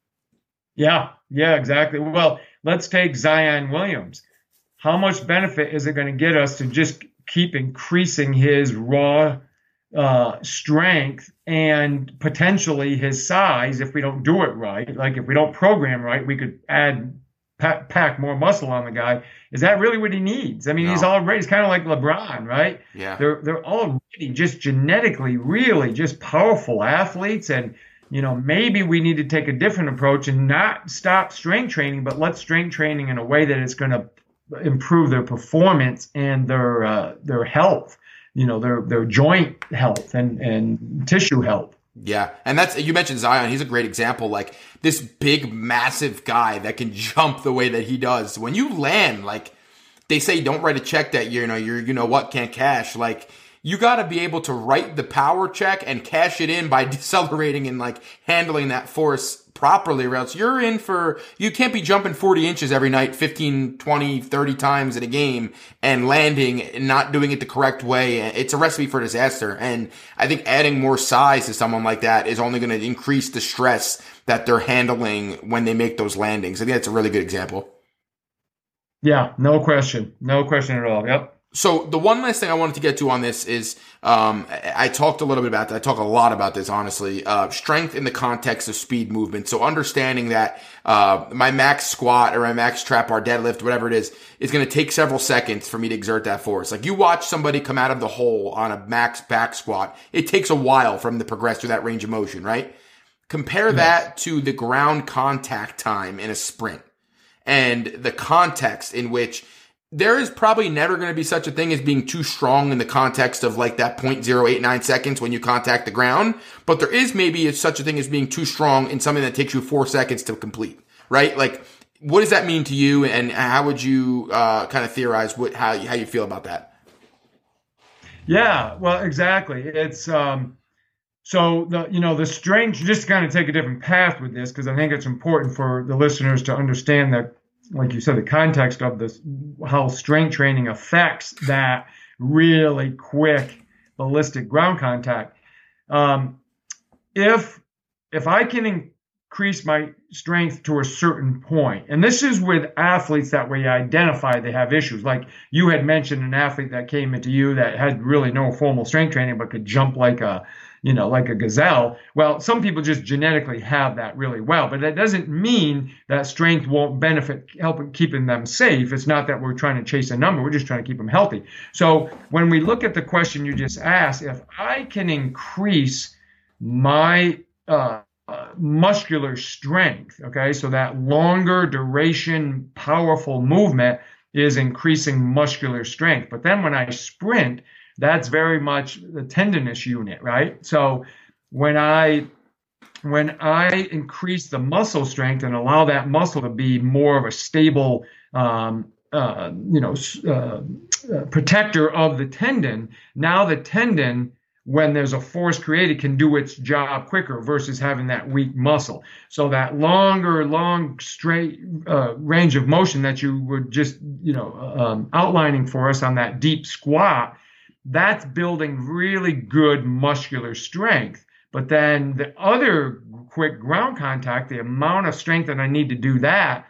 Yeah, yeah, exactly. Well, let's take Zion Williams. How much benefit is it going to get us to just keep increasing his raw uh, strength and potentially his size if we don't do it right? Like if we don't program right, we could add pack, pack more muscle on the guy. Is that really what he needs? I mean, no. he's already, he's kind of like LeBron, right? Yeah. They're, they're already just genetically really just powerful athletes. And, you know, maybe we need to take a different approach and not stop strength training, but let strength training in a way that it's going to improve their performance and their, uh, their health. You know, their their joint health and, and tissue health. Yeah. And that's, you mentioned Zion. He's a great example. Like this big, massive guy that can jump the way that he does. When you land, like they say, don't write a check that, you know, you're, you know what, can't cash. Like you got to be able to write the power check and cash it in by decelerating and like handling that force properly, or else you're in for, you can't be jumping forty inches every night, fifteen, twenty, thirty times in a game and landing and not doing it the correct way. It's a recipe for disaster. And I think adding more size to someone like that is only going to increase the stress that they're handling when they make those landings. I think that's a really good example. Yeah, no question. No question at all. Yep. So the one last thing I wanted to get to on this is, um, I talked a little bit about that. I talk a lot about this, honestly. Uh, strength in the context of speed movement. So understanding that, uh, my max squat or my max trap bar deadlift, whatever it is, is going to take several seconds for me to exert that force. Like you watch somebody come out of the hole on a max back squat. It takes a while for them to progress through that range of motion, right? Compare yes. that to the ground contact time in a sprint and the context in which there is probably never going to be such a thing as being too strong in the context of like that zero point zero eight nine seconds when you contact the ground. But there is maybe such a thing as being too strong in something that takes you four seconds to complete, right? Like, what does that mean to you? And how would you uh, kind of theorize what, how, how you feel about that? Yeah, well, exactly. It's, um, so the, you know, the strength, just to kind of take a different path with this, because I think it's important for the listeners to understand that, like you said, the context of this, how strength training affects that really quick ballistic ground contact. Um, if, if I can increase my strength to a certain point, and this is with athletes that we identify they have issues, like you had mentioned an athlete that came into you that had really no formal strength training, but could jump like a, you know, like a gazelle. Well, some people just genetically have that really well, but that doesn't mean that strength won't benefit helping keeping them safe. It's not that we're trying to chase a number. We're just trying to keep them healthy. So when we look at the question you just asked, if I can increase my uh, uh, muscular strength, okay, so that longer duration, powerful movement is increasing muscular strength. But then when I sprint, that's very much the tendinous unit, right? So when I when I increase the muscle strength and allow that muscle to be more of a stable, um, uh, you know, uh, uh, protector of the tendon, now the tendon, when there's a force created, can do its job quicker versus having that weak muscle. So that longer, long, straight uh, range of motion that you were just, you know, um, outlining for us on that deep squat, that's building really good muscular strength. But then the other quick ground contact, the amount of strength that I need to do that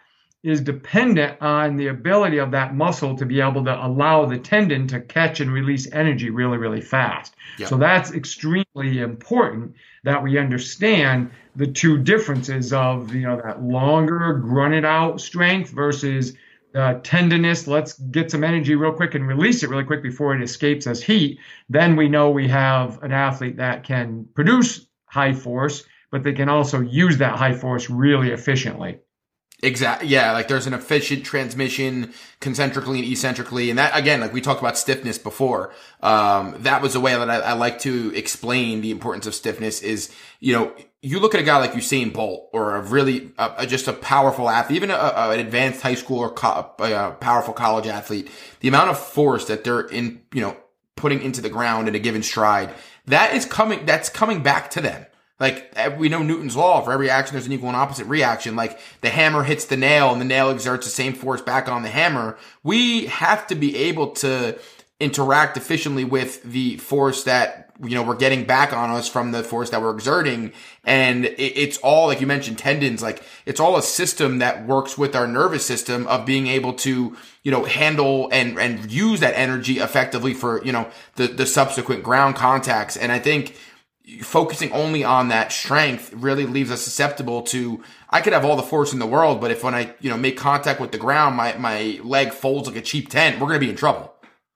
is dependent on the ability of that muscle to be able to allow the tendon to catch and release energy really, really fast. Yep. So that's extremely important that we understand the two differences of, you know, that longer grunted out strength versus uh, tenderness. Let's get some energy real quick and release it really quick before it escapes as heat. Then we know we have an athlete that can produce high force, but they can also use that high force really efficiently. Exactly. Yeah. Like there's an efficient transmission concentrically and eccentrically. And that, again, like we talked about stiffness before. Um, that was a way that I, I like to explain the importance of stiffness is, you know, you look at a guy like Usain Bolt or a really, uh, just a powerful athlete, even a, a, an advanced high school or co- a powerful college athlete, the amount of force that they're in, you know, putting into the ground in a given stride, that is coming, that's coming back to them. Like, we know Newton's law, for every action there's an equal and opposite reaction. Like, the hammer hits the nail and the nail exerts the same force back on the hammer. We have to be able to interact efficiently with the force that, you know, we're getting back on us from the force that we're exerting. And it, it's all, like you mentioned, tendons, like, it's all a system that works with our nervous system of being able to, you know, handle and, and use that energy effectively for, you know, the, the subsequent ground contacts. And I think focusing only on that strength really leaves us susceptible to, I could have all the force in the world, but if when I, you know, make contact with the ground, my, my leg folds like a cheap tent, we're going to be in trouble.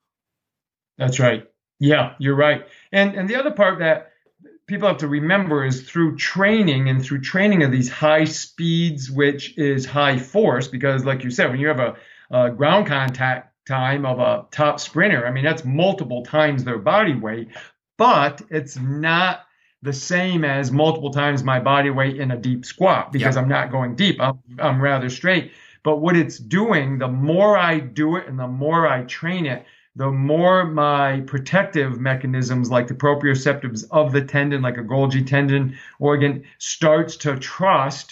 That's right. Yeah, you're right. And, and the other part that people have to remember is through training and through training of these high speeds, which is high force, because like you said, when you have a, a ground contact time of a top sprinter, I mean, that's multiple times their body weight. But it's not the same as multiple times my body weight in a deep squat because yep. I'm not going deep. I'm, I'm rather straight. But what it's doing, the more I do it and the more I train it, the more my protective mechanisms like the proprioceptives of the tendon, like a Golgi tendon organ, starts to trust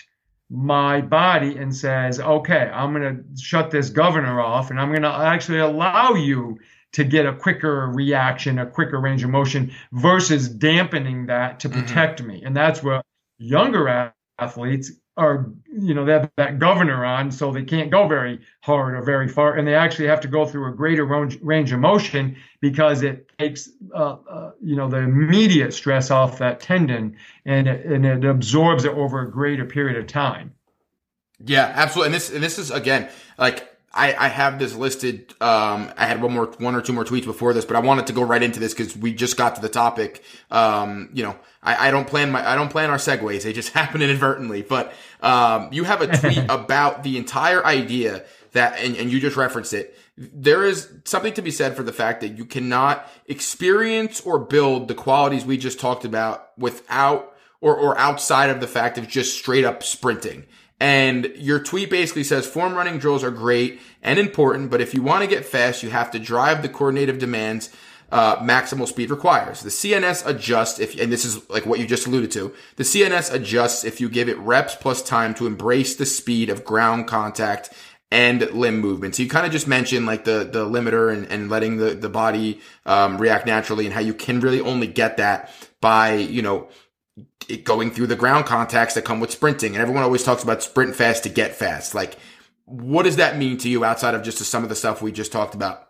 my body and says, okay, I'm going to shut this governor off and I'm going to actually allow you to get a quicker reaction, a quicker range of motion versus dampening that to protect mm-hmm. me. And that's what younger athletes are, you know, they have that governor on, so they can't go very hard or very far. And they actually have to go through a greater range, range of motion because it takes, uh, uh, you know, the immediate stress off that tendon and it, and it absorbs it over a greater period of time. Yeah, absolutely. And this, and this is, again, like, I, I have this listed. Um, I had one more, one or two more tweets before this, but I wanted to go right into this because we just got to the topic. Um, you know, I, I don't plan my, I don't plan our segues. They just happen inadvertently. But um, you have a tweet about the entire idea that, and, and you just referenced it. There is something to be said for the fact that you cannot experience or build the qualities we just talked about without or or outside of the fact of just straight up sprinting. And your tweet basically says form running drills are great and important, but if you want to get fast, you have to drive the coordinative demands uh maximal speed requires. The C N S adjusts if, and this is like what you just alluded to, the C N S adjusts if you give it reps plus time to embrace the speed of ground contact and limb movement. So you kind of just mentioned like the the limiter and, and letting the, the body um react naturally and how you can really only get that by, you know, it going through the ground contacts that come with sprinting. And everyone always talks about sprint fast to get fast. Like, what does that mean to you outside of just some of the stuff we just talked about?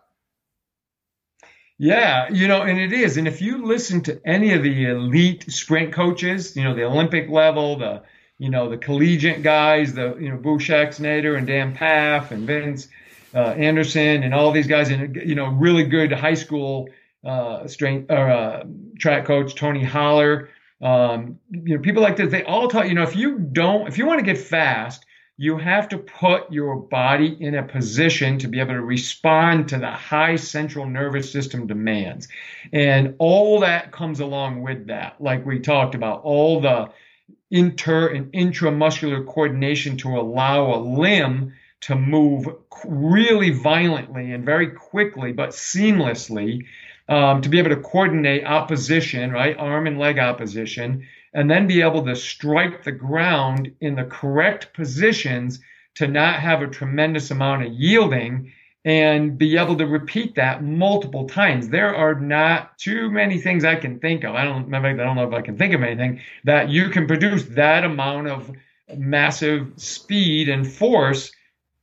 Yeah, you know, and it is. And if you listen to any of the elite sprint coaches, you know, the Olympic level, the, you know, the collegiate guys, the, you know, Bo Schexnayder and Dan Pfaff and Vince uh, Anderson and all these guys, and, you know, really good high school uh, strength or uh, track coach, Tony Holler. Um, you know, people like this, they all taught, you know, if you don't, if you want to get fast, you have to put your body in a position to be able to respond to the high central nervous system demands. And all that comes along with that. Like we talked about, all the inter and intramuscular coordination to allow a limb to move really violently and very quickly, but seamlessly. Um, to be able to coordinate opposition, right, arm and leg opposition, and then be able to strike the ground in the correct positions to not have a tremendous amount of yielding and be able to repeat that multiple times. There are not too many things I can think of. I don't, I don't know if I can think of anything that you can produce that amount of massive speed and force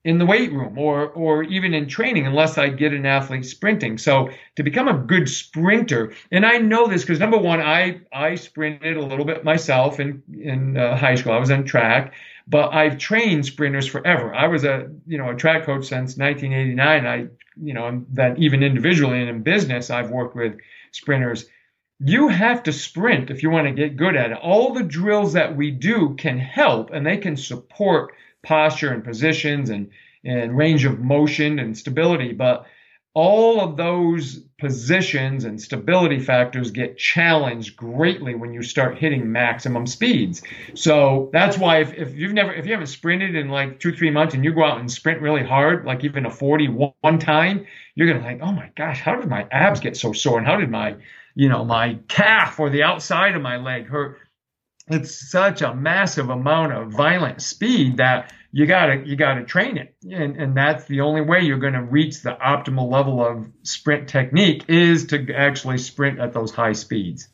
in the weight room or or even in training unless I get an athlete sprinting. So to become a good sprinter, and I know this because number one, I I sprinted a little bit myself in in uh, high school. I was on track, but I've trained sprinters forever. I was a you know a track coach since nineteen eighty-nine. I you know that even individually and in business, I've worked with sprinters. You have to sprint if you want to get good at it. All the drills that we do can help, and they can support posture and positions and, and range of motion and stability. But all of those positions and stability factors get challenged greatly when you start hitting maximum speeds. So that's why if, if you've never, if you haven't sprinted in like two, three months and you go out and sprint really hard, like even a forty one time, you're going to think, oh my gosh, how did my abs get so sore? And how did my, you know, my calf or the outside of my leg hurt? It's such a massive amount of violent speed that you gotta you gotta train it, and and that's the only way you're going to reach the optimal level of sprint technique is to actually sprint at those high speeds.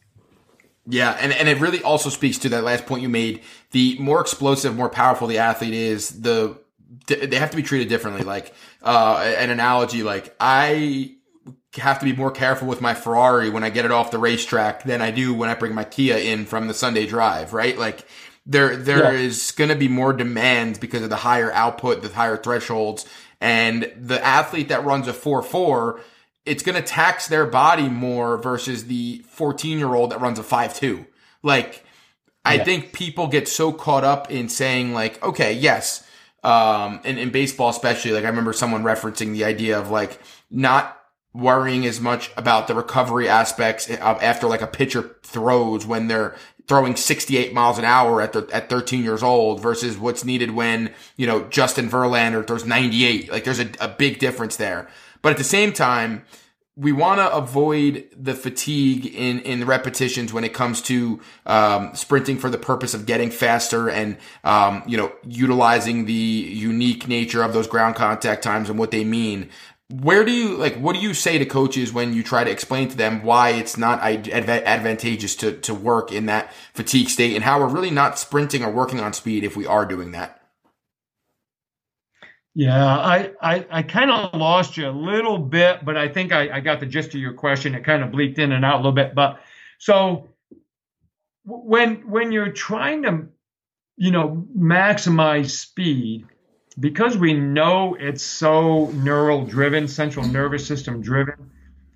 Yeah, and, and it really also speaks to that last point you made. The more explosive, more powerful the athlete is, the they have to be treated differently. Like uh, an analogy, like I have to be more careful with my Ferrari when I get it off the racetrack than I do when I bring my Kia in from the Sunday drive, right? Like there, there yeah. is going to be more demands because of the higher output, the higher thresholds, and the athlete that runs a four four, it's going to tax their body more versus the fourteen year old that runs a five two. Like I yeah. think people get so caught up in saying like, okay, yes. Um, in, in baseball, especially, like I remember someone referencing the idea of like not worrying as much about the recovery aspects after like a pitcher throws when they're throwing sixty-eight miles an hour at the, at thirteen years old versus what's needed when, you know, Justin Verlander throws ninety-eight. Like there's a, a big difference there. But at the same time, we want to avoid the fatigue in, in the repetitions when it comes to, um, sprinting for the purpose of getting faster and, um, you know, utilizing the unique nature of those ground contact times and what they mean. Where do you, like, what do you say to coaches when you try to explain to them why it's not advantageous to, to work in that fatigue state and how we're really not sprinting or working on speed if we are doing that? Yeah, I, I, I kind of lost you a little bit, but I think I, I got the gist of your question. It kind of bleeped in and out a little bit. But so when, when you're trying to, you know, maximize speed, because we know it's so neural driven, central nervous system driven,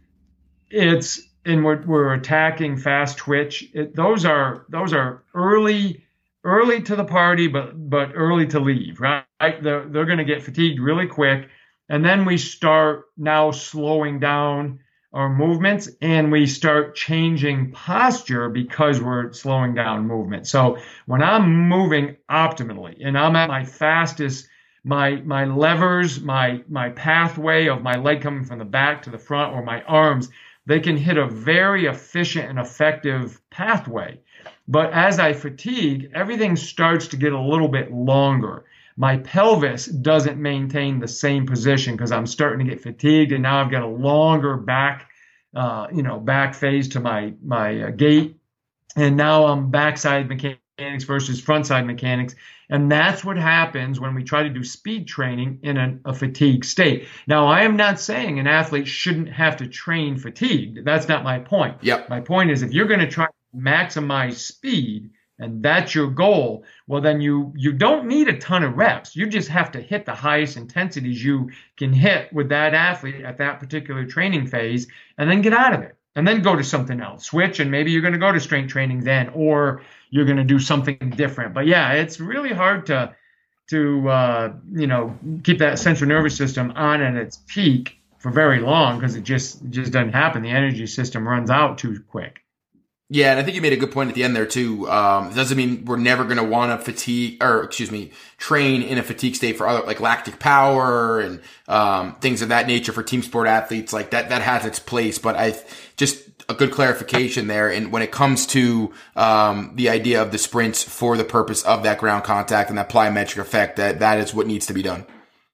it's, and we're, we're attacking fast twitch. It, those are, those are early, early to the party, but, but early to leave, right? They're, they're going to get fatigued really quick. And then we start now slowing down our movements and we start changing posture because we're slowing down movement. So when I'm moving optimally and I'm at my fastest, my my levers, my my pathway of my leg coming from the back to the front or my arms, they can hit a very efficient and effective pathway. But as I fatigue, everything starts to get a little bit longer. My pelvis doesn't maintain the same position because I'm starting to get fatigued, and now I've got a longer back, uh, you know, back phase to my my uh, gait, and now I'm backside mechanics versus frontside mechanics. And that's what happens when we try to do speed training in a, a fatigue state. Now, I am not saying an athlete shouldn't have to train fatigued. That's not my point. Yep. My point is if you're going to try to maximize speed and that's your goal, well, then you, you don't need a ton of reps. You just have to hit the highest intensities you can hit with that athlete at that particular training phase and then get out of it. And then go to something else, switch, and maybe you're going to go to strength training then, or you're going to do something different. But yeah, it's really hard to, to uh, you know, keep that central nervous system on at its peak for very long because it just it just doesn't happen. The energy system runs out too quick. Yeah, and I think you made a good point at the end there too. Um, it doesn't mean we're never going to want to fatigue, or excuse me, train in a fatigue state for other like lactic power and um, things of that nature for team sport athletes. Like that, that has its place. But I just a good clarification there. And when it comes to um, the idea of the sprints for the purpose of that ground contact and that plyometric effect, that that is what needs to be done.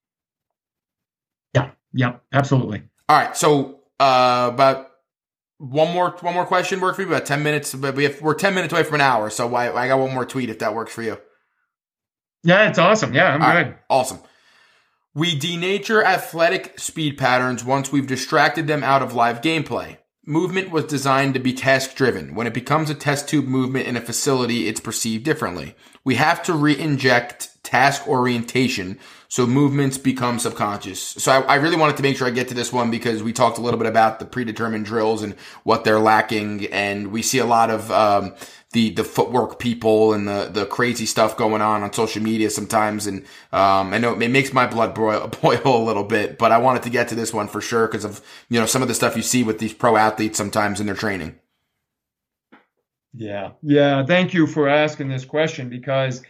Yeah, yeah, absolutely. All right, so uh, about. One more, one more question work for you? About ten minutes, but we have, we're ten minutes away from an hour. So I, I got one more tweet if that works for you. Yeah, it's awesome. Yeah, I'm All good. Right, awesome. We denature athletic speed patterns once we've distracted them out of live gameplay. Movement was designed to be task-driven. When it becomes a test tube movement in a facility, it's perceived differently. We have to re-inject task orientation so movements become subconscious. So I, I really wanted to make sure I get to this one because we talked a little bit about the predetermined drills and what they're lacking, and we see a lot of um, the the footwork people and the the crazy stuff going on on social media sometimes. And um, I know it makes my blood boil, boil a little bit, but I wanted to get to this one for sure because of you know some of the stuff you see with these pro athletes sometimes in their training. Yeah, yeah. Thank you for asking this question because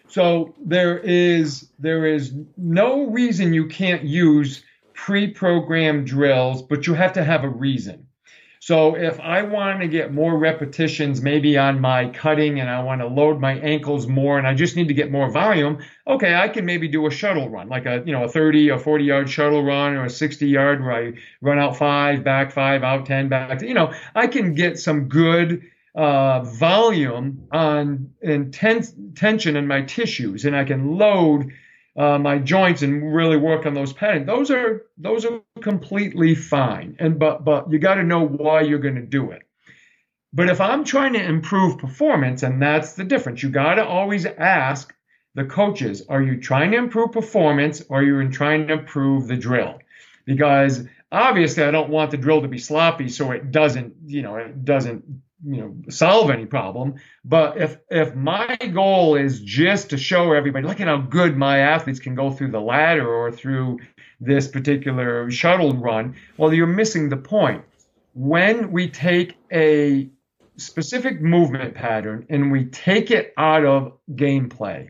so there is there is no reason you can't use pre-programmed drills, but you have to have a reason. So if I want to get more repetitions maybe on my cutting and I want to load my ankles more and I just need to get more volume, okay, I can maybe do a shuttle run, like a you know a thirty or forty yard shuttle run or a sixty yard where I run out five, back five, out ten, back. You know, I can get some good uh, volume on intense tension in my tissues, and I can load uh, my joints and really work on those patterns. Those are those are completely fine, and but but you got to know why you're going to do it. But if I'm trying to improve performance, and that's the difference, you got to always ask the coaches: are you trying to improve performance, or are you trying to improve the drill? Because obviously, I don't want the drill to be sloppy, so it doesn't, you know, it doesn't. you know, solve any problem. But if if my goal is just to show everybody, look at how good my athletes can go through the ladder or through this particular shuttle run, well, you're missing the point. When we take a specific movement pattern and we take it out of gameplay,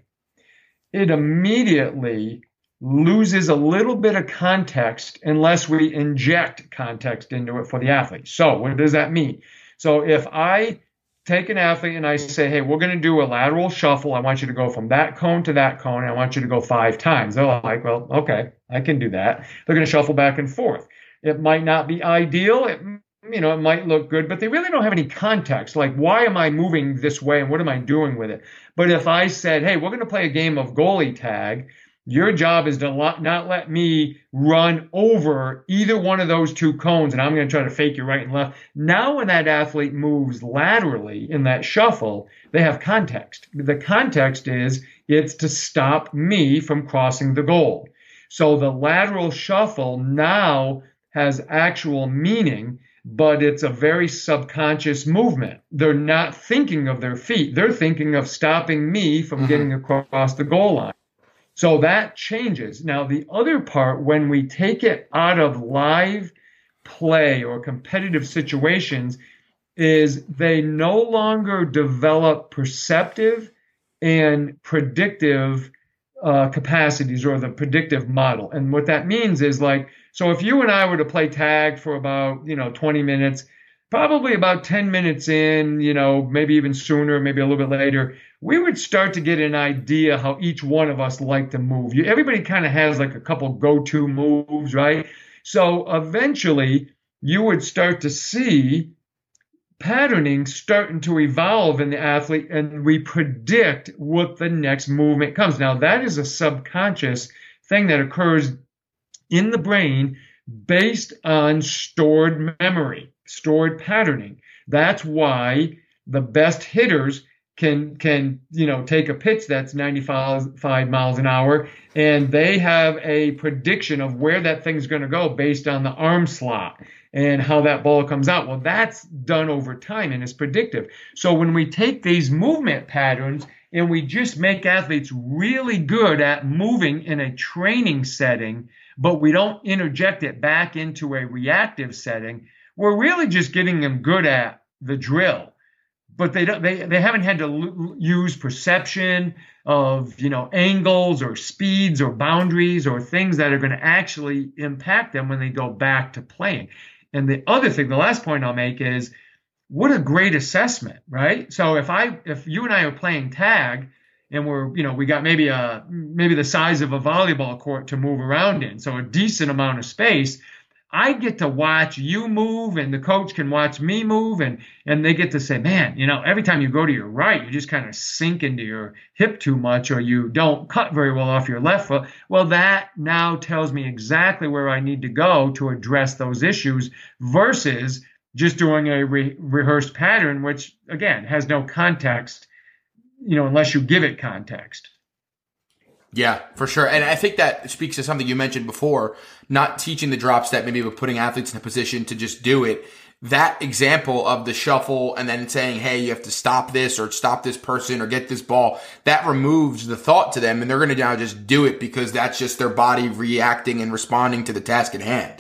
it immediately loses a little bit of context unless we inject context into it for the athlete. So what does that mean? So if I take an athlete and I say, hey, we're going to do a lateral shuffle. I want you to go from that cone to that cone. I want you to go five times. They're like, well, okay, I can do that. They're going to shuffle back and forth. It might not be ideal. It, you know, it might look good, but they really don't have any context. Like, why am I moving this way and what am I doing with it? But if I said, hey, we're going to play a game of goalie tag, your job is to not let me run over either one of those two cones, and I'm going to try to fake you right and left. Now when that athlete moves laterally in that shuffle, they have context. The context is it's to stop me from crossing the goal. So the lateral shuffle now has actual meaning, but it's a very subconscious movement. They're not thinking of their feet. They're thinking of stopping me from mm-hmm. getting across the goal line. So that changes. Now, the other part, when we take it out of live play or competitive situations, is they no longer develop perceptive and predictive uh, capacities or the predictive model. And what that means is like, so if you and I were to play tag for about, you know, twenty minutes, probably about ten minutes in, you know, maybe even sooner, maybe a little bit later, we would start to get an idea how each one of us like to move. You, everybody kind of has like a couple go-to moves, right? So eventually you would start to see patterning starting to evolve in the athlete, and we predict what the next movement comes. Now, that is a subconscious thing that occurs in the brain based on stored memory, stored patterning. That's why the best hitters can, can you know, take a pitch that's ninety-five miles an hour, and they have a prediction of where that thing's going to go based on the arm slot and how that ball comes out. Well, that's done over time and is predictive. So when we take these movement patterns and we just make athletes really good at moving in a training setting, but we don't interject it back into a reactive setting, we're really just getting them good at the drill. But they don't, they they haven't had to l- use perception of, you know, angles or speeds or boundaries or things that are going to actually impact them when they go back to playing. And the other thing, the last point I'll make is, what a great assessment, right? So if I if you and I are playing tag and we're, you know, we got maybe a maybe the size of a volleyball court to move around in, so a decent amount of space, I get to watch you move, and the coach can watch me move, and and they get to say, man, you know, every time you go to your right, you just kind of sink into your hip too much, or you don't cut very well off your left foot. Well, that now tells me exactly where I need to go to address those issues versus just doing a re- rehearsed pattern, which, again, has no context, you know, unless you give it context. Yeah, for sure. And I think that speaks to something you mentioned before, not teaching the drop step, maybe but putting athletes in a position to just do it. That example of the shuffle and then saying, hey, you have to stop this or stop this person or get this ball, that removes the thought to them, and they're going to now just do it because that's just their body reacting and responding to the task at hand.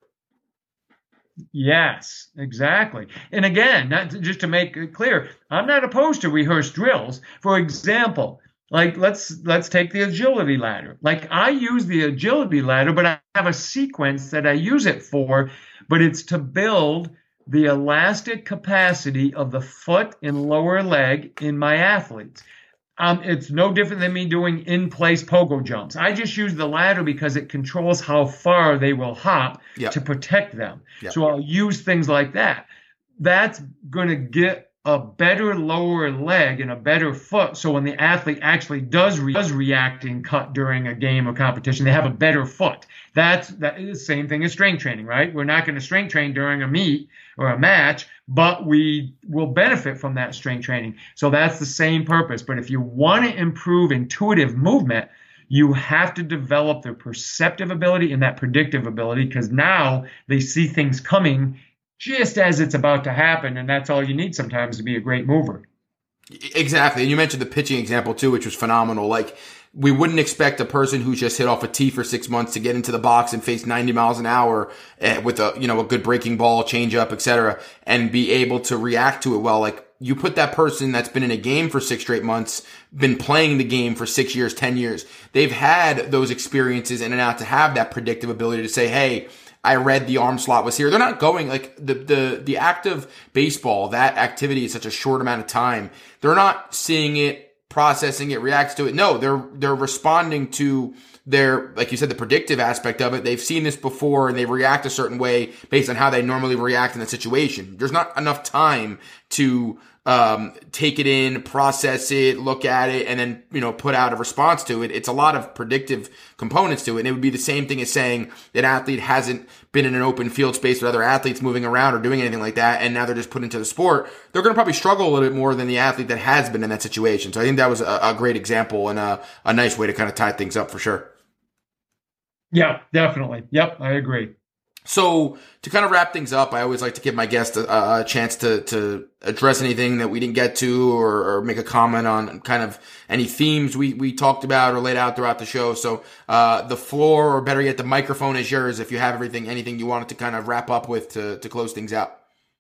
Yes, exactly. And again, not to, just to make it clear, I'm not opposed to rehearsed drills. For example, like let's let's take the agility ladder. Like I use the agility ladder, but I have a sequence that I use it for, but it's to build the elastic capacity of the foot and lower leg in my athletes. Um, it's no different than me doing in-place pogo jumps. I just use the ladder because it controls how far they will hop yep. to protect them. Yep. So I'll use things like that. That's going to get a better lower leg and a better foot. So when the athlete actually does, re- does react and cut during a game or competition, they have a better foot. That's that is the same thing as strength training, right? We're not going to strength train during a meet or a match, but we will benefit from that strength training. So that's the same purpose. But if you want to improve intuitive movement, you have to develop their perceptive ability and that predictive ability, because now they see things coming just as it's about to happen, and that's all you need sometimes to be a great mover. Exactly. And you mentioned the pitching example too, which was phenomenal. Like, we wouldn't expect a person who just hit off a tee for six months to get into the box and face ninety miles an hour with a, you know, a good breaking ball, change up, et cetera, and be able to react to it well. Like, you put that person that's been in a game for six straight months, been playing the game for six years, ten years. They've had those experiences in and out to have that predictive ability to say, hey, I read the arm slot was here. They're not going like the, the, the act of baseball, that activity is such a short amount of time. They're not seeing it, processing it, reacts to it. No, they're, they're responding to their, like you said, the predictive aspect of it. They've seen this before and they react a certain way based on how they normally react in a situation. There's not enough time to, um, take it in, process it, look at it, and then, you know, put out a response to it. It's a lot of predictive components to it. And it would be the same thing as saying that an athlete hasn't been in an open field space with other athletes moving around or doing anything like that, and now they're just put into the sport. They're going to probably struggle a little bit more than the athlete that has been in that situation. So I think that was a, a great example and a, a nice way to kind of tie things up for sure. Yeah, definitely. Yep, I agree. So to kind of wrap things up, I always like to give my guests a, a chance to, to address anything that we didn't get to, or, or make a comment on kind of any themes we, we talked about or laid out throughout the show. So, uh, the floor, or better yet, the microphone is yours if you have everything, anything you wanted to kind of wrap up with to, to close things out.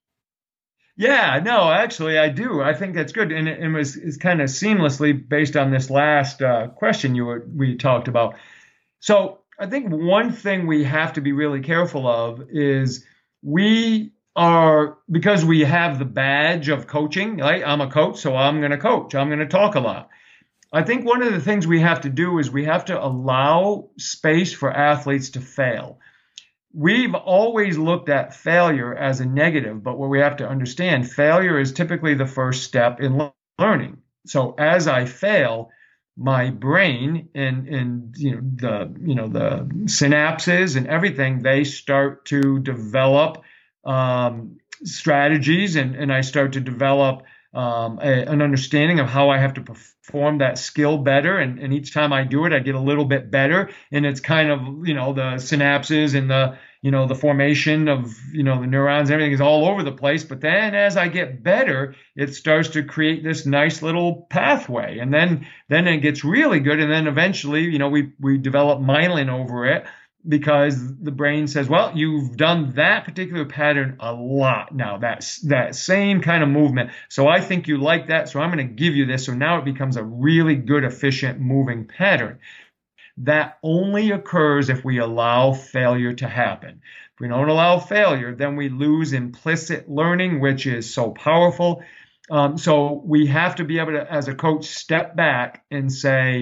Yeah, no, actually I do. I think that's good. And it, it was, it's kind of seamlessly based on this last, uh, question you were, we talked about. So, I think one thing we have to be really careful of is we are, because we have the badge of coaching, right? I'm a coach, so I'm going to coach. I'm going to talk a lot. I think one of the things we have to do is we have to allow space for athletes to fail. We've always looked at failure as a negative, but what we have to understand, failure is typically the first step in learning. So as I fail, my brain and, and, you know, the, you know, the synapses and everything, they start to develop, um, strategies, and, and I start to develop, um, a, an understanding of how I have to perform that skill better. And, and each time I do it, I get a little bit better. And it's kind of, you know, the synapses and the, you know, the formation of, you know, the neurons, everything is all over the place. But then as I get better, it starts to create this nice little pathway. And then, then it gets really good. And then eventually, you know, we, we develop myelin over it, because the brain says, well, you've done that particular pattern a lot now, that's that same kind of movement. So I think you like that. So I'm going to give you this. So now it becomes a really good, efficient moving pattern. That only occurs if we allow failure to happen. If we don't allow failure, then we lose implicit learning, which is so powerful. Um, so we have to be able to, as a coach, step back and say,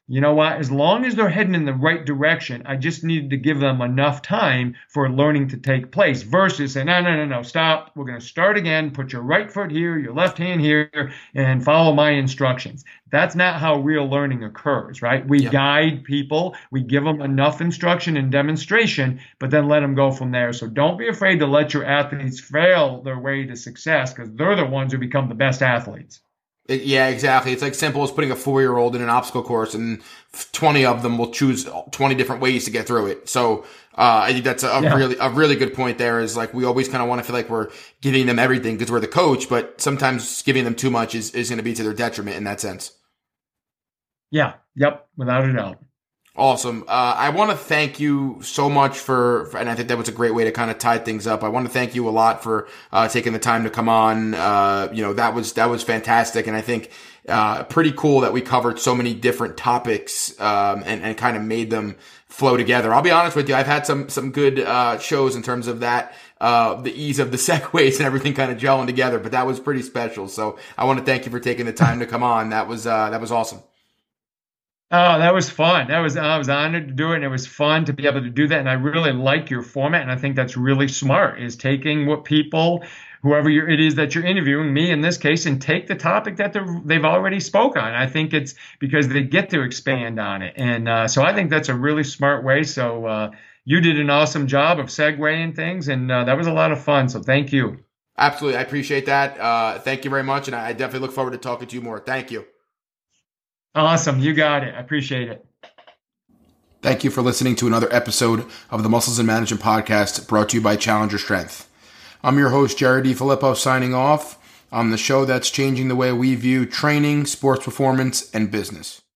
you know what, as long as they're heading in the right direction, I just needed to give them enough time for learning to take place versus saying, no, no, no, no, stop. We're going to start again. Put your right foot here, your left hand here, and follow my instructions. That's not how real learning occurs, right? We Yep. guide people. We give them enough instruction and demonstration, but then let them go from there. So don't be afraid to let your athletes fail their way to success because they're the ones who become the best athletes. It, yeah, exactly. It's like simple as putting a four-year-old in an obstacle course, and twenty of them will choose twenty different ways to get through it. So uh, I think that's a, a Yeah. really a really good point. There is like we always kind of want to feel like we're giving them everything because we're the coach, but sometimes giving them too much is, is going to be to their detriment in that sense. Yeah. Yep. Without a doubt. Awesome. Uh, I want to thank you so much for, for, and I think that was a great way to kind of tie things up. I want to thank you a lot for uh, taking the time to come on. Uh, you know, that was that was fantastic, and I think uh, pretty cool that we covered so many different topics um, and and kind of made them flow together. I'll be honest with you, I've had some some good uh, shows in terms of that. Uh, the ease of the segues and everything kind of gelling together, but that was pretty special. So I want to thank you for taking the time to come on. That was uh, that was awesome. Oh, that was fun. That was I was honored to do it, and it was fun to be able to do that. And I really like your format, and I think that's really smart. Is taking what people, whoever you're, it is that you're interviewing, me in this case, and take the topic that they're, they've already spoke on. I think it's because they get to expand on it, and uh, so I think that's a really smart way. So uh, you did an awesome job of segueing things, and uh, that was a lot of fun. So thank you. Absolutely, I appreciate that. Uh, thank you very much, and I definitely look forward to talking to you more. Thank you. Awesome. You got it. I appreciate it. Thank you for listening to another episode of the Muscles and Management Podcast brought to you by Challenger Strength. I'm your host, Jared DiFilippo, signing off on the show that's changing the way we view training, sports performance, and business.